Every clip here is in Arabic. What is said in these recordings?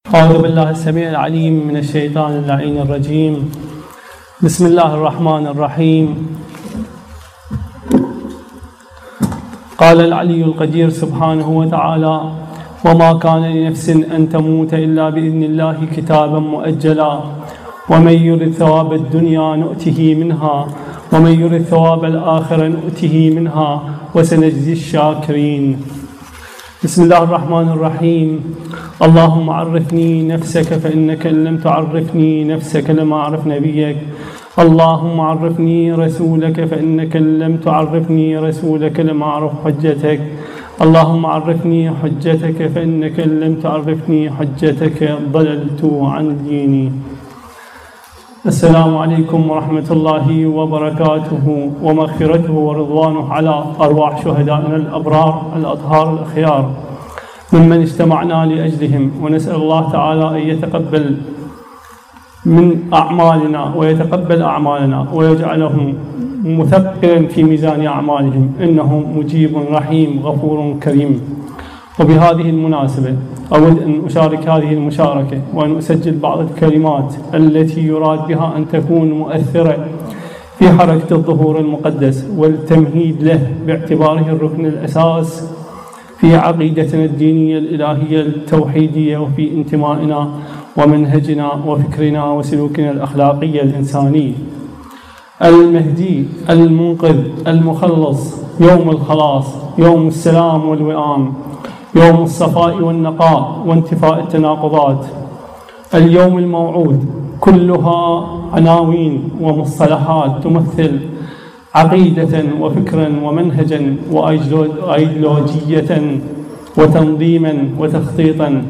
أعوذ بالله السميع العليم من الشيطان اللعين الرجيم. بسم الله الرحمن الرحيم. قال العلي القدير سبحانه وتعالى: وما كان لنفس أن تموت إلا بإذن الله كتابا مؤجلا ومن يرد ثواب الدنيا نؤته منها ومن يرد ثواب الآخرة نؤته منها وسنجزي الشاكرين. بسم الله الرحمن الرحيم. اللهم عرفني نفسك فإنك إن لم تعرفني نفسك لم أعرف نبيك. اللهم عرفني رسولك فإنك إن لم تعرفني رسولك لم أعرف حجتك. اللهم عرفني حجتك فإنك إن لم تعرفني حجتك ضللت عن ديني. السلام عليكم ورحمة الله وبركاته ومغفرته ورضوانه على أرواح شهدائنا الأبرار الأطهار الأخيار ممن اجتمعنا لأجلهم، ونسأل الله تعالى أن يتقبل من أعمالنا ويتقبل أعمالنا ويجعلهم مثقلا في ميزان أعمالهم، إنه مجيب رحيم غفور كريم. وبهذه المناسبة أود أن أشارك هذه المشاركة وأن أسجل بعض الكلمات التي يراد بها أن تكون مؤثرة في حركة الظهور المقدس والتمهيد له باعتباره الركن الأساس في عقيدتنا الدينية الإلهية التوحيدية وفي انتمائنا ومنهجنا وفكرنا وسلوكنا الأخلاقي الإنساني. المهدي المنقذ المخلص، يوم الخلاص، يوم السلام والوئام، يوم الصفاء والنقاء وانتفاء التناقضات، اليوم الموعود، كلها عناوين ومصطلحات تمثل عقيدة وفكرا ومنهجا وأيديولوجية وتنظيما وتخطيطا.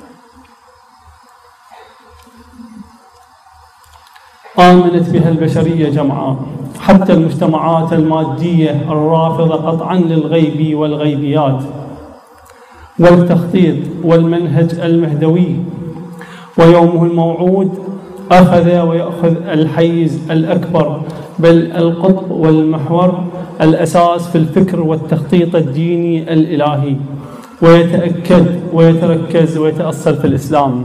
آمنت بها البشرية جمعاء، حتى المجتمعات المادية الرافضة قطعا للغيب والغيبيات والتخطيط والمنهج المهدوي. ويومه الموعود أخذ ويأخذ الحيز الأكبر، بل القطب والمحور الأساس في الفكر والتخطيط الديني الإلهي، ويتأكد ويتركز ويتأصل في الإسلام،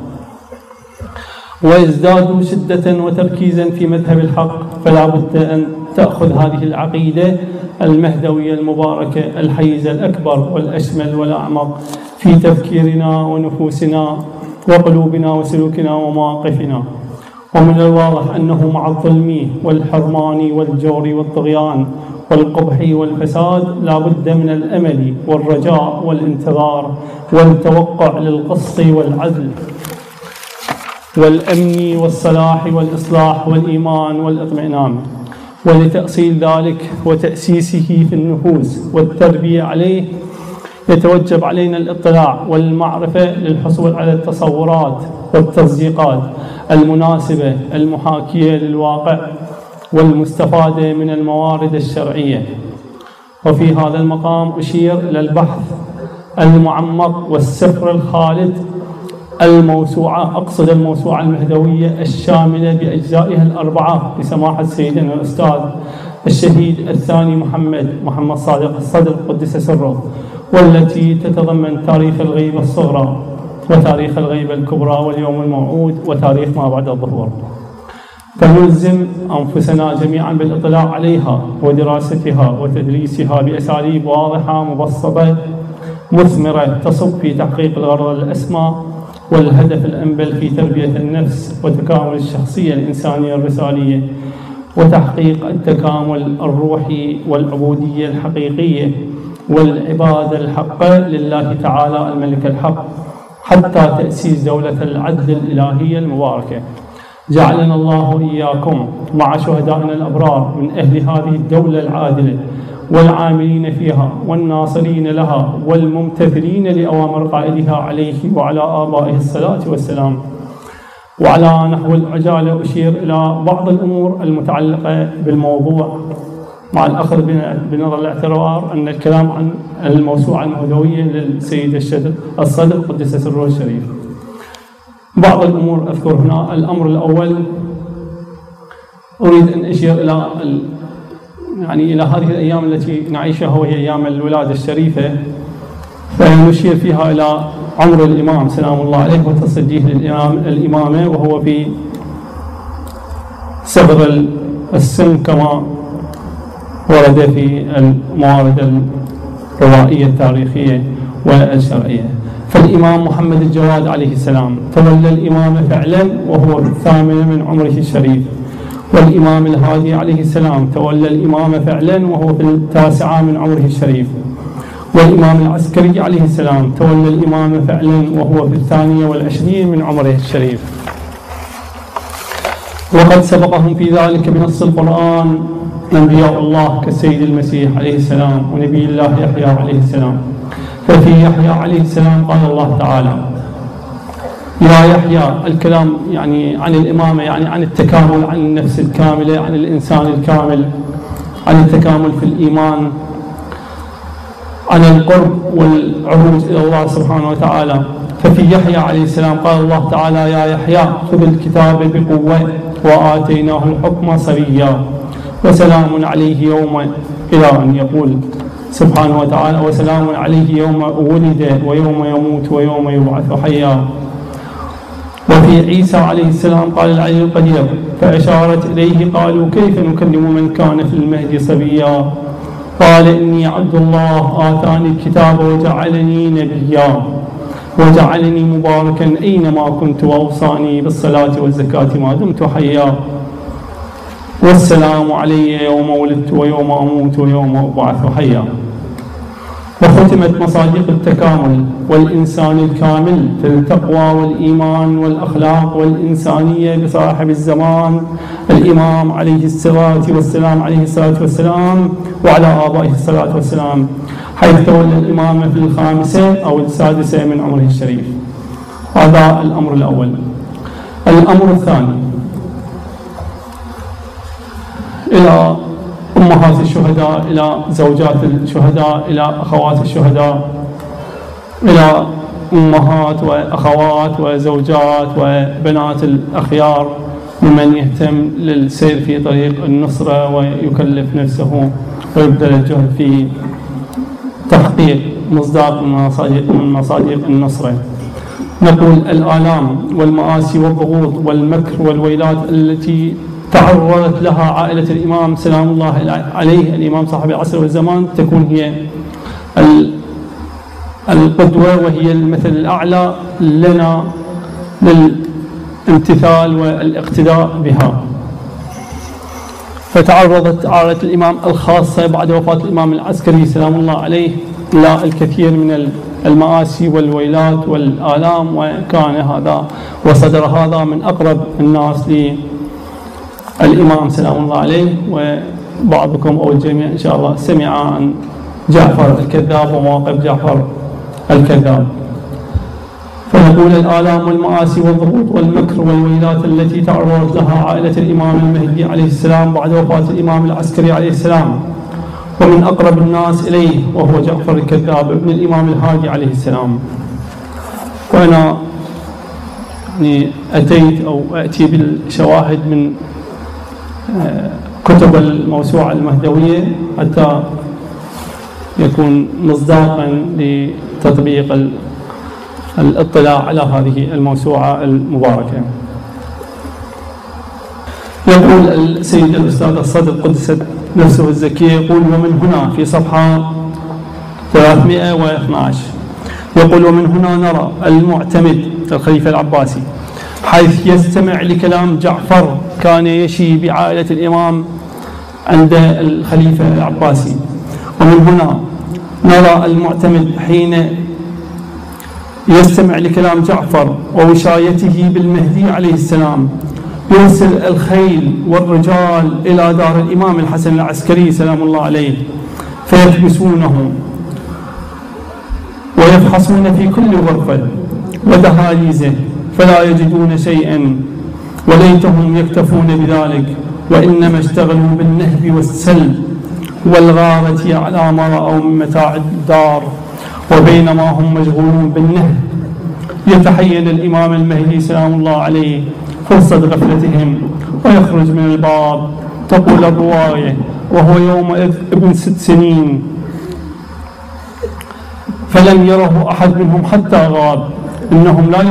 ويزداد شدة وتركيزا في مذهب الحق. فلا بد أن تأخذ هذه العقيدة المهدوية المباركة الحيز الأكبر والأشمل والأعمق في تفكيرنا ونفوسنا وقلوبنا وسلوكنا ومواقفنا. ومن الواضح أنه مع الظلم والحرمان والجور والطغيان والقبح والفساد لا بد من الأمل والرجاء والانتظار والتوقع للقسط والعدل والأمن والصلاح والإصلاح والإيمان والاطمئنان. ولتأصيل ذلك وتأسيسه في النفوس والتربية عليه يتوجب علينا الاطلاع والمعرفة للحصول على التصورات والتصديقات المناسبة المحاكية للواقع والمستفادة من الموارد الشرعية. وفي هذا المقام أشير إلى البحث المعمق والسفر الخالد الموسوعة، أقصد الموسوعة المهدوية الشاملة بأجزائها الأربعة لسماحة سيدنا الأستاذ الشهيد الثاني محمد صادق الصدر قدس سره، والتي تتضمن تاريخ الغيبة الصغرى وتاريخ الغيبة الكبرى واليوم الموعود وتاريخ ما بعد الظهور. فنلزم أنفسنا جميعا بالاطلاع عليها ودراستها وتدريسها بأساليب واضحة مبسطة مثمرة تصب في تحقيق الغرض الأسمى والهدف الأنبل في تربية النفس وتكامل الشخصية الإنسانية الرسالية وتحقيق التكامل الروحي والعبودية الحقيقية والعبادة الحقة لله تعالى الملك الحق، حتى تأسيس دولة العدل الإلهية المباركة. جعلنا الله وإياكم مع شهدائنا الأبرار من أهل هذه الدولة العادلة والعاملين فيها والناصرين لها والممتثلين لأوامر قائدها عليه وعلى آبائه الصلاة والسلام. وعلى نحو العجالة أشير إلى بعض الأمور المتعلقة بالموضوع، مع الأخذ بنظر الاعتبار أن الكلام عن الموسوعة المهدوية للسيد الصدر قدس سره الشريف. بعض الأمور أذكر هنا. الأمر الأول، أريد أن أشير إلى هذه الأيام التي نعيشها، وهي أيام الولادة الشريفة، فنشير فيها إلى عمر الإمام سلام الله عليه وتصديه للإمامة وهو في صغر السن كما ورد في الموارد الروائية التاريخية والشرعية. فالإمام محمد الجواد عليه السلام تولى الإمامة فعلا وهو في 8 من عمره الشريف، والإمام الهادي عليه السلام تولى الإمامة فعلا وهو في 9 من عمره الشريف، والإمام العسكري عليه السلام تولى الإمامة فعلا وهو في 22 من عمره الشريف. وقد سبقهم في ذلك بنص القرآن أنبياء الله كالسيد المسيح عليه السلام ونبي الله يحيى عليه السلام. ففي يحيى عليه السلام قال الله تعالى: يا يحيى، الكلام يعني عن الإمامة، يعني عن التكامل، عن النفس الكاملة، عن الإنسان الكامل، عن التكامل في الإيمان، عن القرب والعروج إلى الله سبحانه وتعالى. ففي يحيى عليه السلام قال الله تعالى: يا يحيى خذ الكتاب بقوة وآتيناه الحكم صبيا وسلام عليه يوم، إلى أن يقول سبحانه وتعالى: وسلام عليه يوم ولد ويوم يموت ويوم يبعث حيا. وفي عيسى عليه السلام قال العلي القدير: فأشارت إليه قالوا كيف نكلم من كان في المهد صبيا، قال إني عبد الله آتاني الكتاب وجعلني نبيا وجعلني مباركا أينما كنت وأوصاني بالصلاة والزكاة ما دمت حيا والسلام علي يوم ولدت ويوم أموت ويوم أبعث حيا. وختمت مصادق التكامل والإنسان الكامل في التقوى والإيمان والأخلاق والإنسانية بصاحب الزمان الإمام عليه الصلاة والسلام وعلى آبائه الصلاة والسلام، حيث تولى الإمامة في 5 أو 6 من عمره الشريف. هذا الأمر الأول. الأمر الثاني: إلى أمهات الشهداء، إلى زوجات الشهداء، إلى أخوات الشهداء، إلى أمهات وأخوات وزوجات وبنات الأخيار ممن يهتم للسير في طريق النصرة ويكلف نفسه ويبذل الجهد في تحقيق مصداق من مصادق النصرة. نقول: الآلام والمآسي والضغوط والمكر والويلات التي تعرضت لها عائلة الإمام سلام الله عليه، الإمام صاحب العصر والزمان، تكون هي القدوة وهي المثل الأعلى لنا للامتثال والاقتداء بها. فتعرضت عائلة الإمام الخاصة بعد وفاة الإمام العسكري سلام الله عليه إلى الكثير من المآسي والويلات والآلام، وكان هذا وصدر هذا من أقرب الناس للإمام سلام الله عليه. وبعضكم أو الجميع إن شاء الله سمع عن جعفر الكذاب ومواقف جعفر الكذاب. فنقول: الآلام والمآسي والضغوط والمكر والويلات التي تعرضت لها عائلة الإمام المهدي عليه السلام بعد وفاة الإمام العسكري عليه السلام، ومن أقرب الناس إليه وهو جعفر الكذاب ابن الإمام الهادي عليه السلام. وأنا أتيت أو أتي بالشواهد من كتب الموسوعة المهدوية حتى يكون مصداقا لتطبيق الاطلاع على هذه الموسوعة المباركة. يقول السيد الأستاذ الصدر قدست نفسه الزكية، يقول: ومن هنا في صفحة 312 يقول: ومن هنا نرى المعتمد الخليفة العباسي حيث يستمع لكلام جعفر كان يشي بعائلة الإمام عند الخليفة العباسي. ومن هنا نرى المعتمد حين يستمع لكلام جعفر ووشايته بالمهدي عليه السلام يرسل الخيل والرجال إلى دار الإمام الحسن العسكري سلام الله عليه فيحبسونه ويفحصون في كل غرفة ودهاليزه فلا يجدون شيئا، وليتهم يكتفون بذلك، وإنما اشتغلوا بالنهب والسلب والغارة على ما رأوا من متاع الدار. وبينما هم مشغولون بالنهب يتحين الإمام المهدي سلام الله عليه فرصة غفلتهم ويخرج من الباب. تقول الرواية: وهو يومئذ ابن 6 سنين، فلم يره أحد منهم حتى غاب. إنهم لا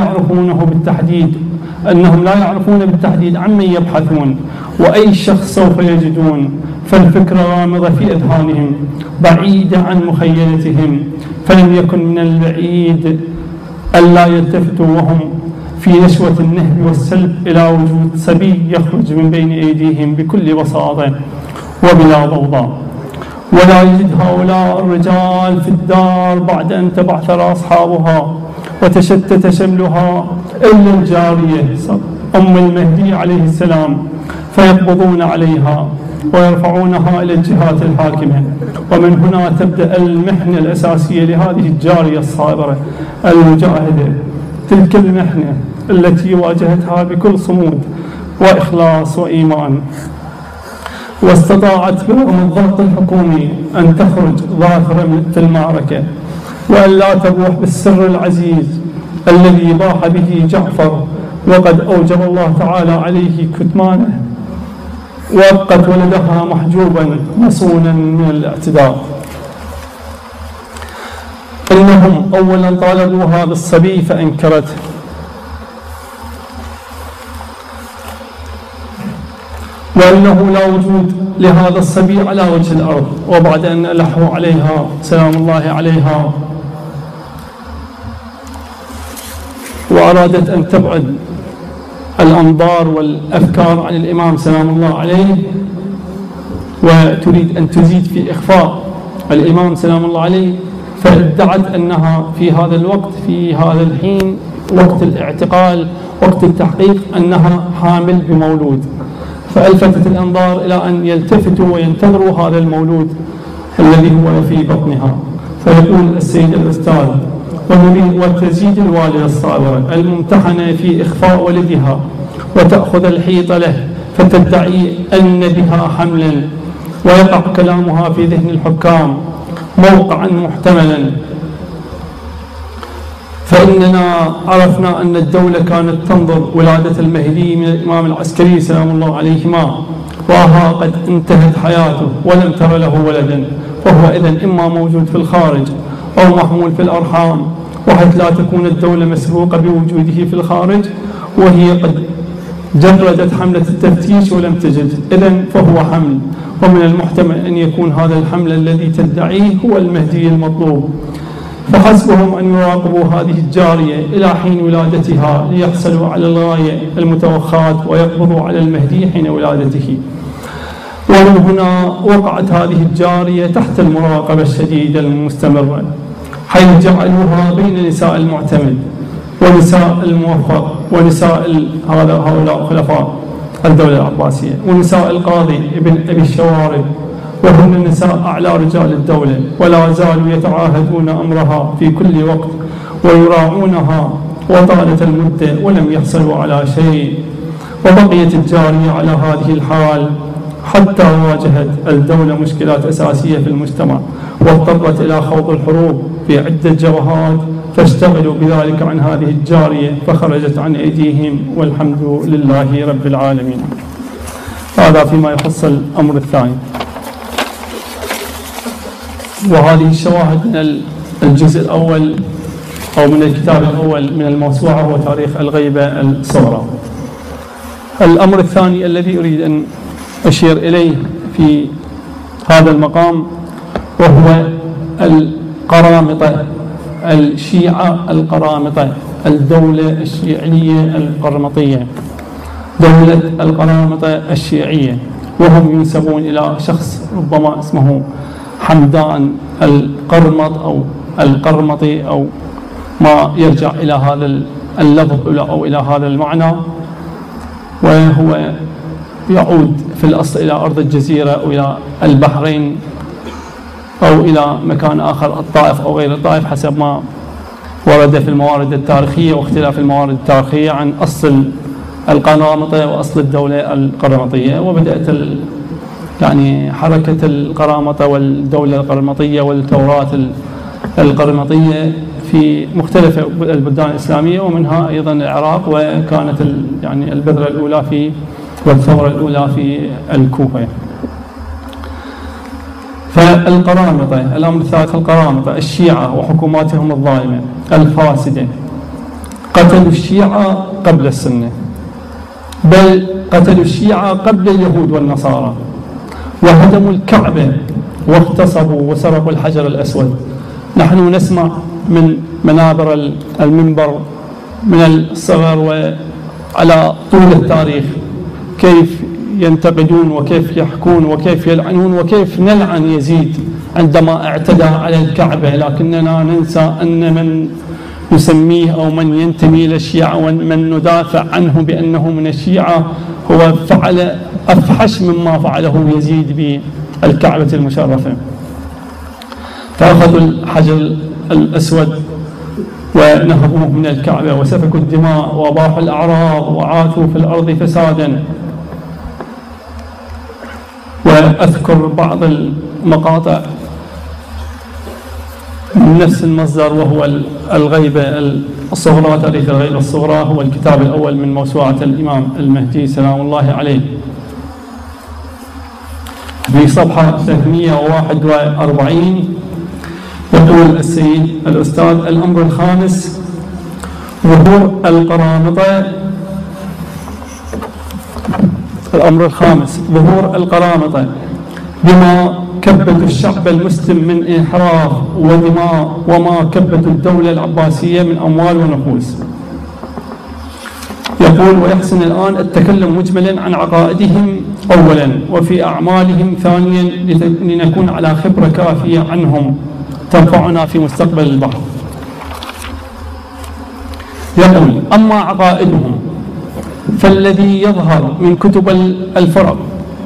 يعرفون بالتحديد عمن يبحثون وأي شخص سوف يجدون، فالفكرة غامضة في أذهانهم بعيدة عن مخيلتهم، فلم يكن من البعيد ألا يلتفتوا وهم في نشوة النهب والسلب إلى وجود صبي يخرج من بين أيديهم بكل بساطة وبلا ضوضاء، ولا يجد هؤلاء الرجال في الدار بعد أن تبعثر أصحابها وتشتت شملها إلا الجارية أم المهدي عليه السلام، فيقبضون عليها ويرفعونها إلى الجهات الحاكمة. ومن هنا تبدأ المحنة الأساسية لهذه الجارية الصابرة المجاهدة، تلك المحنة التي واجهتها بكل صمود وإخلاص وإيمان، واستطاعت برغم الضغط الحكومي أن تخرج ظافرة في المعركة، وأن لا تبوح بالسر العزيز الذي باح به جعفر وقد أوجب الله تعالى عليه كتمانه، وأبقت ولدها محجوبا مصونا من الاعتداء. إنهم أولا طالبوها بالصبي فأنكرته، وأنه لا وجود لهذا الصبي على وجه الأرض، وبعد أن ألحوا عليها سلام الله عليها وأرادت أن تبعد الأنظار والأفكار عن الإمام سلام الله عليه، وتريد أن تزيد في إخفاء الإمام سلام الله عليه، فادعت أنها في هذا الوقت، في هذا الحين، وقت الاعتقال، وقت التحقيق، أنها حامل بمولود، فألفتت الأنظار إلى أن يلتفتوا وينتظروا هذا المولود الذي هو في بطنها. فيقول السيد الأستاذ: وتزيد الوالدة الصابرة الممتحنة في إخفاء ولدها وتأخذ الحيط له، فتدعي أن بها حملا، ويقع كلامها في ذهن الحكام موقعا محتملا، فإننا عرفنا أن الدولة كانت تنظر ولادة المهدي من الإمام العسكري سلام الله عليهما، وها قد انتهت حياته ولم تر له ولدا، فهو إذن إما موجود في الخارج أو محمول في الأرحام، وحيث لا تكون الدولة مسبوقة بوجوده في الخارج، وهي قد جردت حملة التفتيش ولم تجد، إذن فهو حمل، ومن المحتمل أن يكون هذا الحمل الذي تدعيه هو المهدي المطلوب، فحسبهم أن يراقبوا هذه الجارية إلى حين ولادتها ليحصلوا على الغاية المتوخاة ويقبضوا على المهدي حين ولادته. ومن هنا وقعت هذه الجارية تحت المراقبة الشديدة المستمرة، حيث جعلوها بين نساء المعتمد ونساء الموفق ونساء هؤلاء خلفاء الدولة العباسية ونساء القاضي ابن أبي الشوارب، وهن نساء أعلى رجال الدولة، ولا زالوا يتعاهدون أمرها في كل وقت ويراعونها، وطالت المدة ولم يحصلوا على شيء. وبقيت الجارية على هذه الحال حتى واجهت الدولة مشكلات أساسية في المجتمع، واضطرت إلى خوض الحروب في عدة جبهات، فاشتغلوا بذلك عن هذه الجارية فخرجت عن أيديهم، والحمد لله رب العالمين. هذا فيما يخص الأمر الثاني. وهذه الشواهد من الجزء الأول أو من الكتاب الأول من الموسوعة هو تاريخ الغيبة الصغرى. الأمر الثاني الذي أريد أن أشير إليه في هذا المقام وهو القرامطة، الشيعة القرامطة، الدولة الشيعية القرمطية، دولة القرامطة الشيعية، وهم ينسبون إلى شخص ربما اسمه حمدان القرمط أو القرمطي أو ما يرجع إلى هذا اللفظ أو إلى هذا المعنى، وهو يعود في الأصل إلى أرض الجزيرة أو إلى البحرين أو إلى مكان آخر، الطائف أو غير الطائف، حسب ما ورد في الموارد التاريخية واختلاف الموارد التاريخية عن أصل القرامطة وأصل الدولة القرمطية. وبدأت يعني حركة القرامطة والدولة القرمطية والثورات القرمطية في مختلف البلدان الإسلامية ومنها أيضا العراق، وكانت يعني البذرة الأولى والثورة الأولى في الكوفة. فالقرامطة، الأمر الثالث القرامطة الشيعة وحكوماتهم الظالمة الفاسدة قتلوا الشيعة قبل السنة، بل قتلوا الشيعة قبل اليهود والنصارى، وهدموا الكعبة واغتصبوا وسرقوا الحجر الأسود. نحن نسمع من منابر المنبر من الصغر وعلى طول التاريخ كيف ينتقدون وكيف يحكون وكيف يلعنون وكيف نلعن يزيد عندما اعتدى على الكعبة، لكننا ننسى أن من نسميه أو من ينتمي إلى الشيعة ومن ندافع عنه بأنه من الشيعة هو فعل أفحش مما فعله يزيد بالكعبة المشرفة. فأخذوا الحجر الأسود ونهبوه من الكعبة وسفكوا الدماء وأباحوا الأعراض وعاثوا في الأرض فسادا. وأذكر بعض المقاطع من نفس المصدر، وهو الغيبة الصغرى، تاريخ الغيبة الصغرى، هو الكتاب الأول من موسوعة الإمام المهدي سلام الله عليه. في صفحة 341 يقول السيد الأستاذ: الأمر الخامس ظهور القرامطة. الأمر الخامس ظهور القرامطة بما كبت الشعب المسلم من انحراف ودماء، وما كبت الدولة العباسية من أموال ونفوس. يقول: ويحسن الآن التكلم مجملا عن عقائدهم أولا، وفي أعمالهم ثانيا، لنكون على خبرة كافية عنهم تنفعنا في مستقبل البحث. يقول: أما عقائدهم فالذي يظهر من كتب الفرق،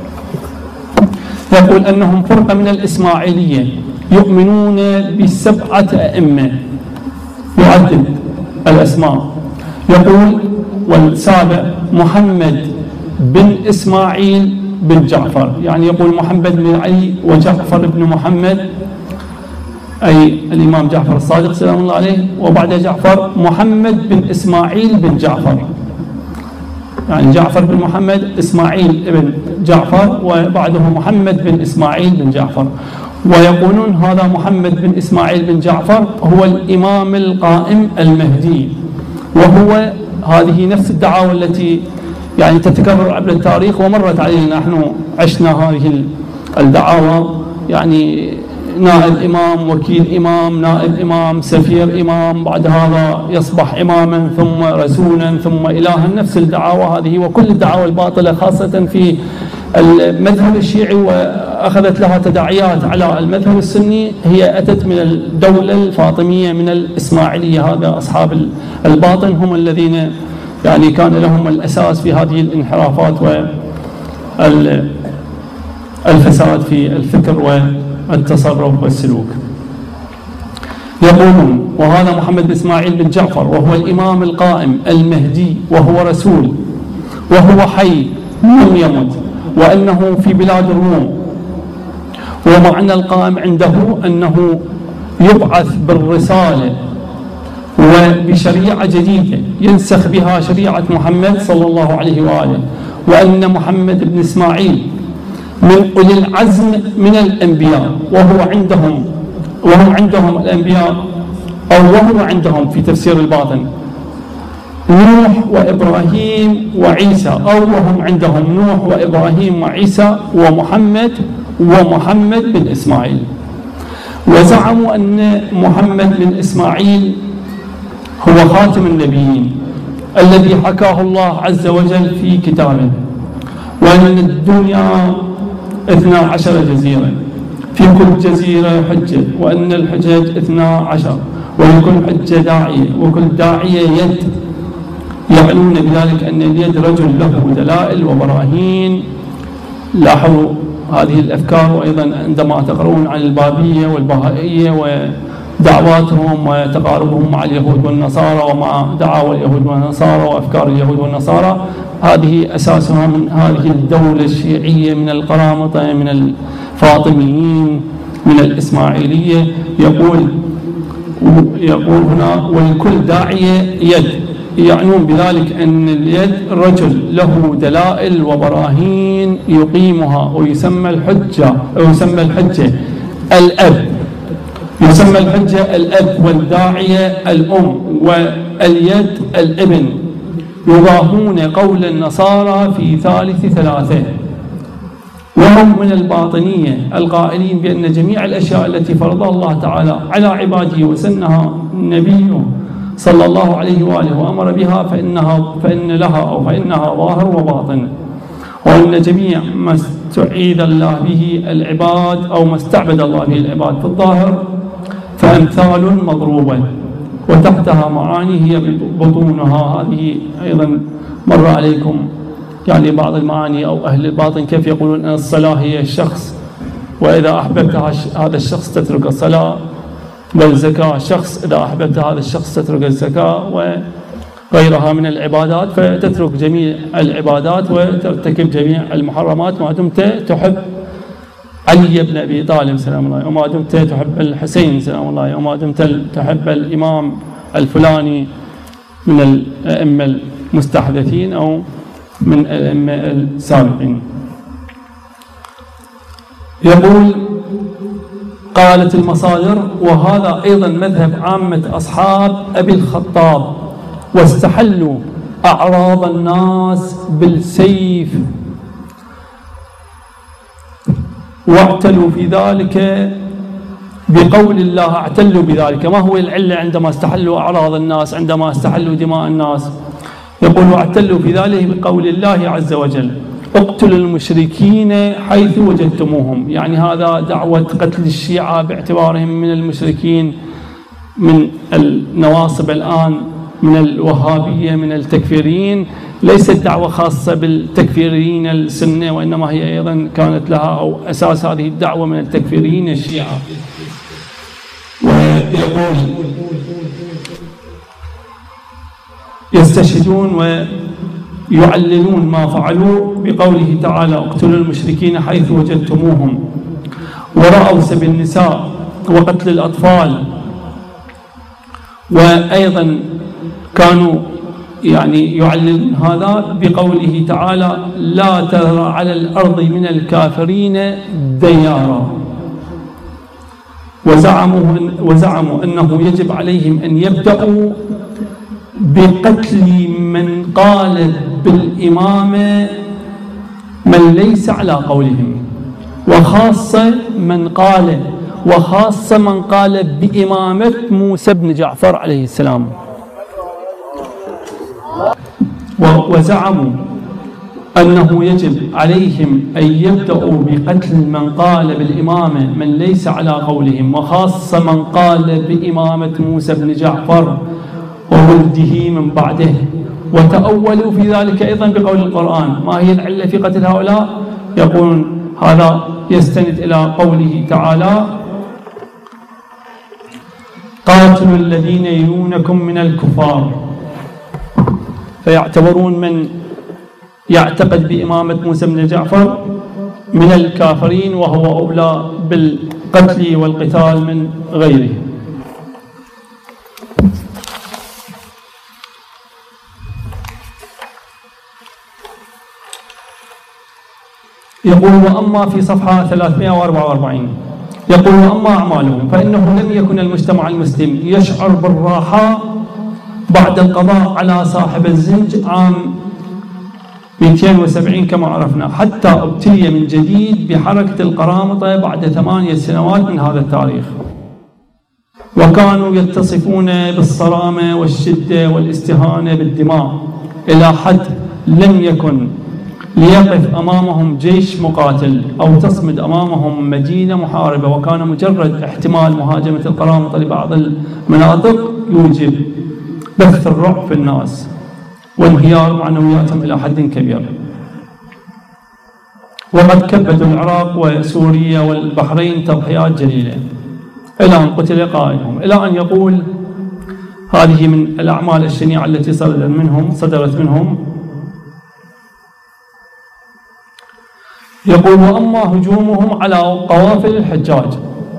يقول أنهم فرقة من الإسماعيلية يؤمنون بسبعة أئمة، يعدد الأسماء، يقول: والسابع محمد بن إسماعيل بن جعفر، يعني يقول محمد بن علي وجعفر بن محمد، أي الإمام جعفر الصادق سلام الله عليه، وبعد جعفر محمد بن إسماعيل بن جعفر، يعني جعفر بن محمد، إسماعيل بن جعفر، وبعده محمد بن إسماعيل بن جعفر. ويقولون هذا محمد بن إسماعيل بن جعفر هو الإمام القائم المهدي، وهو هذه نفس الدعاوى التي يعني تتكرر عبر التاريخ ومرت علينا، نحن عشنا هذه الدعاوى، يعني نائب إمام، وكيل إمام، نائب إمام، سفير إمام، بعد هذا يصبح إماما ثم رسولا ثم إلها، نفس الدعاوى هذه. وكل الدعاوى الباطلة خاصة في المذهب الشيعي وأخذت لها تداعيات على المذهب السني، هي أتت من الدولة الفاطمية من الإسماعيلية. هذا أصحاب الباطن هم الذين يعني كان لهم الأساس في هذه الانحرافات والفساد في الفكر والتصرف والسلوك. يقولون: وهذا محمد بن إسماعيل بن جعفر وهو الإمام القائم المهدي وهو رسول وهو حي لم يمت، وأنه في بلاد الروم، ومعنى القائم عنده أنه يبعث بالرسالة وبشريعة جديدة ينسخ بها شريعة محمد صلى الله عليه وآله، وأن محمد بن إسماعيل من أولي العزم من الأنبياء، وهم عندهم الأنبياء، أو وهو عندهم في تفسير الباطن نوح وإبراهيم وعيسى، أو وهم عندهم نوح وإبراهيم وعيسى ومحمد بن إسماعيل. وزعموا أن محمد بن إسماعيل هو خاتم النبيين الذي حكاه الله عز وجل في كتابه، وأن الدنيا 12 جزيرة، في كل جزيرة حجة، وأن الحجج 12، ولكل حجة داعية، وكل داعية يد، يعنون بذلك أن اليد رجل له دلائل وبراهين. لاحظوا هذه الأفكار، وأيضا عندما تقرؤون عن البابية والبهائية ودعواتهم وتقاربهم مع اليهود والنصارى ومع دعاوى اليهود والنصارى وأفكار اليهود والنصارى، هذه أساسها من هذه الدولة الشيعية من القرامطة من الفاطميين من الإسماعيلية. يقول هنا: ولكل داعية يد، يعنون بذلك أن اليد رجل له دلائل وبراهين يقيمها، ويسمى الحجة الأب، يسمى الحجة الأب، والداعية الأم، واليد الابن، يضاهون قول النصارى في ثالث ثلاثة، وهم من الباطنية القائلين بأن جميع الأشياء التي فرضها الله تعالى على عباده وسنها نبيه صلى الله عليه وآله وأمر بها فإنها ظاهر وباطن، وأن جميع ما استعيذ الله به العباد أو ما استعبد الله به العباد في الظاهر فأمثال مضروبة وتحتها معاني هي بطونها. هذه أيضا مر عليكم يعني بعض المعاني، أو أهل الباطن كيف يقولون أن الصلاة هي الشخص، وإذا أحببت هذا الشخص تترك الصلاة، والزكاة شخص، إذا أحببت هذا الشخص تترك الزكاة وغيرها من العبادات، فتترك جميع العبادات وترتكب جميع المحرمات ما دمت تحب علي بن أبي طالب سلام الله، وما دمت تحب الحسين سلام الله، وما دمت تحب الإمام الفلاني من الأئمة المستحدثين أو من الأئمة السابقين. يقول قالت المصادر: وهذا أيضا مذهب عامة أصحاب أبي الخطاب، واستحلوا أعراض الناس بالسيف واعتلوا في ذلك بقول الله. اعتلوا بذلك، ما هو العلة عندما استحلوا أعراض الناس، عندما استحلوا دماء الناس؟ يقول: واعتلوا في ذلك بقول الله عز وجل: اقتلوا المشركين حيث وجدتموهم. يعني هذا دعوة قتل الشيعة باعتبارهم من المشركين، من النواصب الآن، من الوهابية، من التكفيريين. ليست دعوة خاصة بالتكفيريين السنة، وإنما هي أيضا كانت لها أو أساس هذه الدعوة من التكفيريين الشيعة. ويقول: يستشهدون ويعللون ما فعلوا بقوله تعالى: اقتلوا المشركين حيث وجدتموهم، ورأوا سبي النساء وقتل الأطفال. وأيضا كانوا يعني يعللون هذا بقوله تعالى: لا ترى على الأرض من الكافرين ديارا. وزعموا أنه يجب عليهم أن يبدأوا بقتل من قال بالإمامة من ليس على قولهم، وخاصة من قال بإمامة موسى بن جعفر عليه السلام. وزعموا أنه يجب عليهم أن يبدأوا بقتل من قال بالإمامة من ليس على قولهم، وخاصة من قال بإمامة موسى بن جعفر وولده من بعده. وتأولوا في ذلك أيضا بقول القرآن. ما هي العلة في قتل هؤلاء؟ يقولون هذا يستند إلى قوله تعالى: قاتلوا الذين يلونكم من الكفار. فيعتبرون من يعتقد بإمامة موسى بن جعفر من الكافرين، وهو أولى بالقتل والقتال من غيره. يقول: وأما في صفحة 344 يقول: وأما أعمالهم فإنه لم يكن المجتمع المسلم يشعر بالراحة بعد القضاء على صاحب الزنج عام 270 كما عرفنا، حتى ابتلي من جديد بحركة القرامطة بعد 8 سنوات من هذا التاريخ. وكانوا يتصفون بالصرامة والشدة والاستهانة بالدماء إلى حد لم يكن ليقف أمامهم جيش مقاتل أو تصمد أمامهم مدينة محاربة، وكان مجرد احتمال مهاجمة القرامطة لبعض المناطق يوجب بث الرعب في الناس وانهيار معنوياتهم إلى حد كبير. وقد كبدوا العراق وسوريا والبحرين تضحيات جليلة إلى أن قتل قائدهم، إلى أن يقول: هذه من الأعمال الشنيعة التي صدرت منهم. يقول: وأما هجومهم على قوافل الحجاج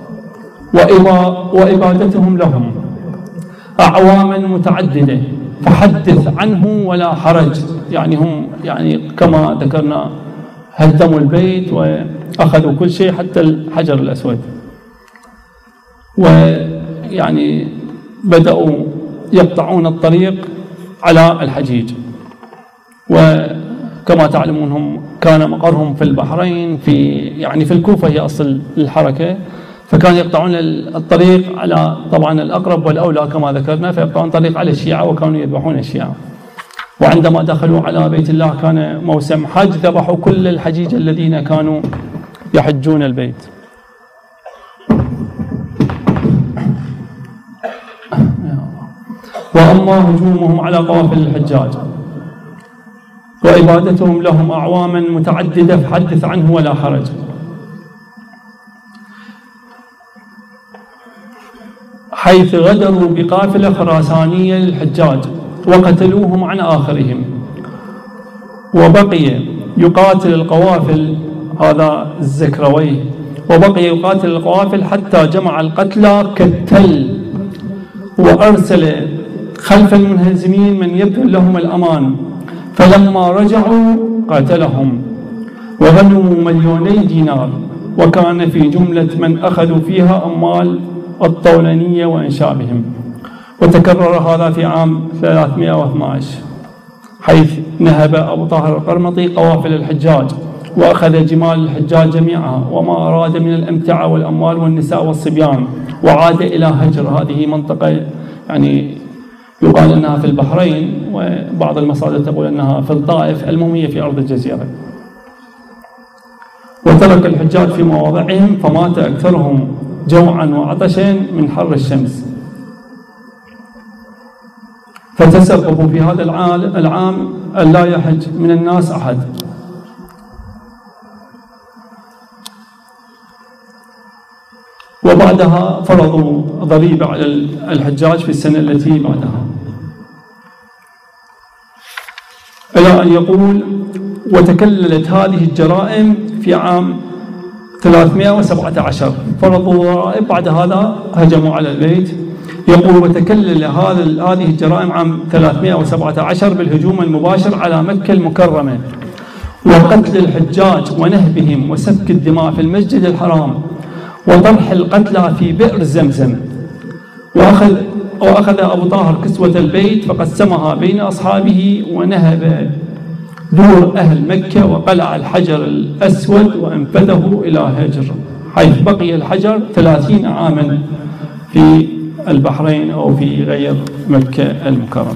وإبادتهم لهم أعواما متعددة فحدث عنه ولا حرج. يعني هم كما ذكرنا هدموا البيت وأخذوا كل شيء حتى الحجر الأسود. ويعني بدأوا يقطعون الطريق على الحجيج. وكما تعلمون هم كان مقرهم في البحرين، في الكوفة هي أصل الحركة، فكانوا يقطعون الطريق على طبعا الأقرب والأولى كما ذكرنا، فيقطعون الطريق على الشيعة وكانوا يذبحون الشيعة. وعندما دخلوا على بيت الله كان موسم حج، ذبحوا كل الحجيج الذين كانوا يحجون البيت. وأما هجومهم على قوافل الحجاج وإبادتهم لهم أعواما متعددة فحدث عنه ولا حرج. حيث غدروا بقافلة خراسانية للحجاج وقتلوهم عن آخرهم، وبقي يقاتل القوافل، هذا الزكروي، وبقي يقاتل القوافل حتى جمع القتلى كالتل، وأرسل خلف المنهزمين من يبذل لهم الأمان، فلما رجعوا قاتلهم وغنموا 2,000,000 دينار، وكان في جملة من أخذوا فيها أموال الطولانية وإنشابهم. وتكرر هذا في عام 312 حيث نهب أبو طاهر القرمطي قوافل الحجاج وأخذ جمال الحجاج جميعها وما أراد من الأمتعة والأموال والنساء والصبيان، وعاد إلى هجر. هذه منطقة يقال أنها في البحرين، وبعض المصادر تقول أنها في الطائف، المهم هي في أرض الجزيرة. وترك الحجاج في مواضعهم، فمات أكثرهم جوعا وعطشا من حر الشمس. فتسببوا في هذا العام أن لا يحج من الناس أحد. وبعدها فرضوا ضريبة على الحجاج في السنة التي بعدها، إلى أن يقول: وتكللت هذه الجرائم في عام 317 فرضوا ضرائب، بعد هذا هجموا على البيت. يقول: وتكلل هذه الجرائم عام 317 بالهجوم المباشر على مكة المكرمة وقتل الحجاج ونهبهم وسفك الدماء في المسجد الحرام وطرح القتلى في بئر زمزم. وأخذ أبو طاهر كسوة البيت فقسمها بين أصحابه ونهب دور أهل مكة وقلع الحجر الأسود وأنفذه إلى هجر، حيث بقي الحجر 30 عاما في البحرين أو في غير مكة المكرمة.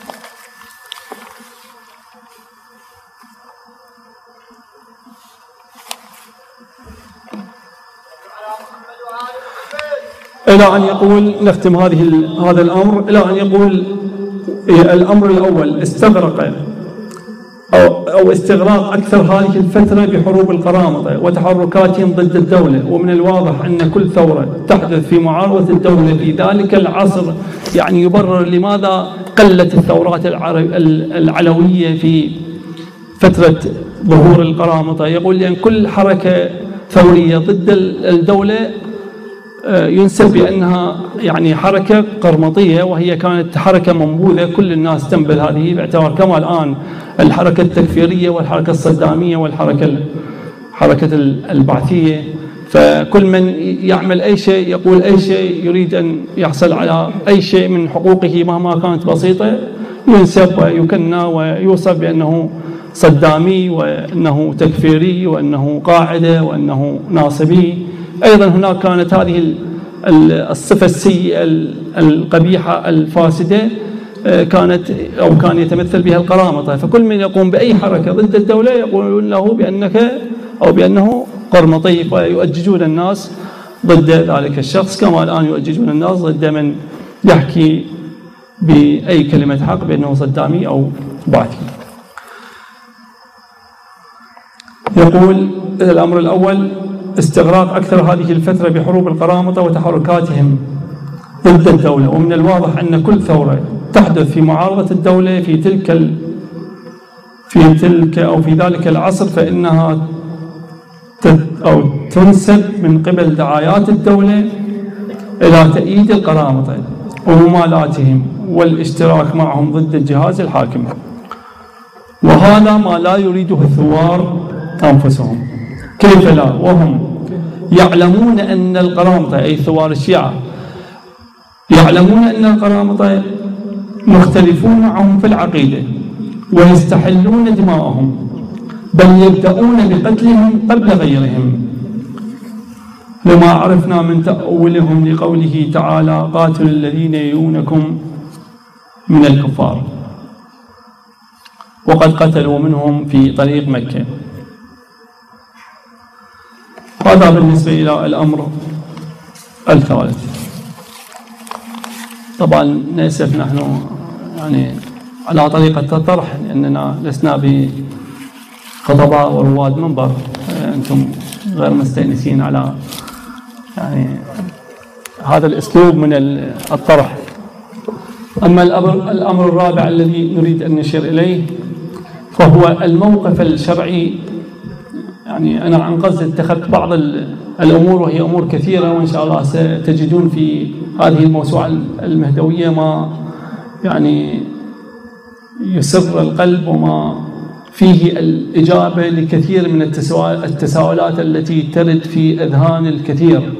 إلى أن يقول، نختم هذا الأمر، إلى أن يقول: الأمر الأول استغرق أو استغراق أكثر هذه الفترة بحروب القرامطة وتحركاتهم ضد الدولة. ومن الواضح أن كل ثورة تحدث في معارضة الدولة في ذلك العصر يبرر لماذا قلت الثورات العلوية في فترة ظهور القرامطة. يقول: لأن كل حركة ثورية ضد الدولة ينسب بأنها حركة قرمطية، وهي كانت حركة منبوذة، كل الناس تنبذ هذه، باعتبار كما الآن الحركة التكفيرية والحركة الصدامية والحركة البعثية، فكل من يعمل أي شيء يقول أي شيء يريد أن يحصل على أي شيء من حقوقه مهما كانت بسيطة ينسب ويكنى ويوصف بأنه صدامي وأنه تكفيري وأنه قاعدة وأنه ناصبي. أيضا هناك كانت هذه الصفة السيئة القبيحة الفاسدة كان يتمثل بها القرامطة، فكل من يقوم بأي حركة ضد الدولة يقولون له بأنه قرمطي، ويؤججون الناس ضد ذلك الشخص كما الآن يؤججون الناس ضد من يحكي بأي كلمة حق بأنه صدامي أو بعثي. يقول: الأمر الأول استغراق أكثر هذه الفترة بحروب القرامطة وتحركاتهم ضد الدولة. ومن الواضح أن كل ثورة تحدث في معارضة الدولة في ذلك العصر فإنها تنسب من قبل دعايات الدولة إلى تأييد القرامطة وممالاتهم والاشتراك معهم ضد الجهاز الحاكم، وهذا ما لا يريده الثوار أنفسهم. كيف لا وهم يعلمون أن القرامطة أي ثوار الشيعة يعلمون أن القرامطة مختلفون معهم في العقيدة ويستحلون دماءهم، بل يبدأون بقتلهم قبل غيرهم، لما عرفنا من تأولهم لقوله تعالى: قاتلوا الذين يلونكم من الكفار، وقد قتلوا منهم في طريق مكة. هذا بالنسبة إلى الأمر الثالث. طبعا للأسف نحن يعني على طريقة الطرح، لأننا لسنا بخطباء ورواد منبر، أنتم غير مستأنسين على يعني هذا الأسلوب من الطرح. أما الأمر الرابع الذي نريد أن نشير إليه فهو الموقف الشرعي. يعني أنا عن قصد اتخذت بعض الأمور، وهي أمور كثيرة، وإن شاء الله ستجدون في هذه الموسوعة المهدوية ما يعني يسر القلب وما فيه الإجابة لكثير من التساؤلات التي ترد في أذهان الكثير،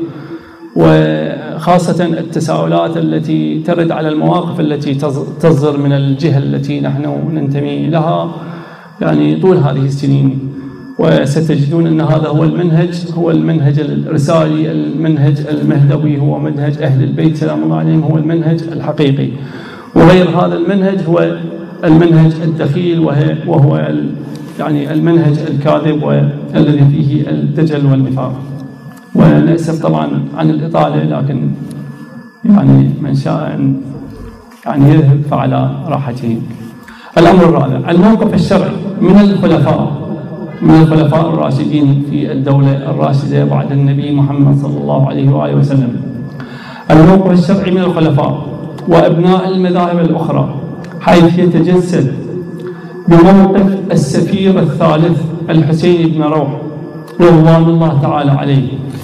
وخاصة التساؤلات التي ترد على المواقف التي تصدر من الجهة التي نحن ننتمي لها يعني طول هذه السنين. وستجدون أن هذا هو المنهج الرسالي، المنهج المهدوي، هو منهج أهل البيت سلام الله عليهم، هو المنهج الحقيقي. وغير هذا المنهج هو المنهج الدخيل، وهو يعني المنهج الكاذب والذي فيه الدجل والنفاق. ونأسف طبعا عن الإطالة، لكن يعني من شاء أن يعني يذهب فعلى راحته. الأمر الرابع الموقف الشرعي من الخلفاء الراشدين في الدولة الراشدة بعد النبي محمد صلى الله عليه وآله وسلم. الموقف الشرعي من الخلفاء وأبناء المذاهب الأخرى، حيث يتجسد بموقف السفير الثالث الحسين بن روح رضوان الله تعالى عليه.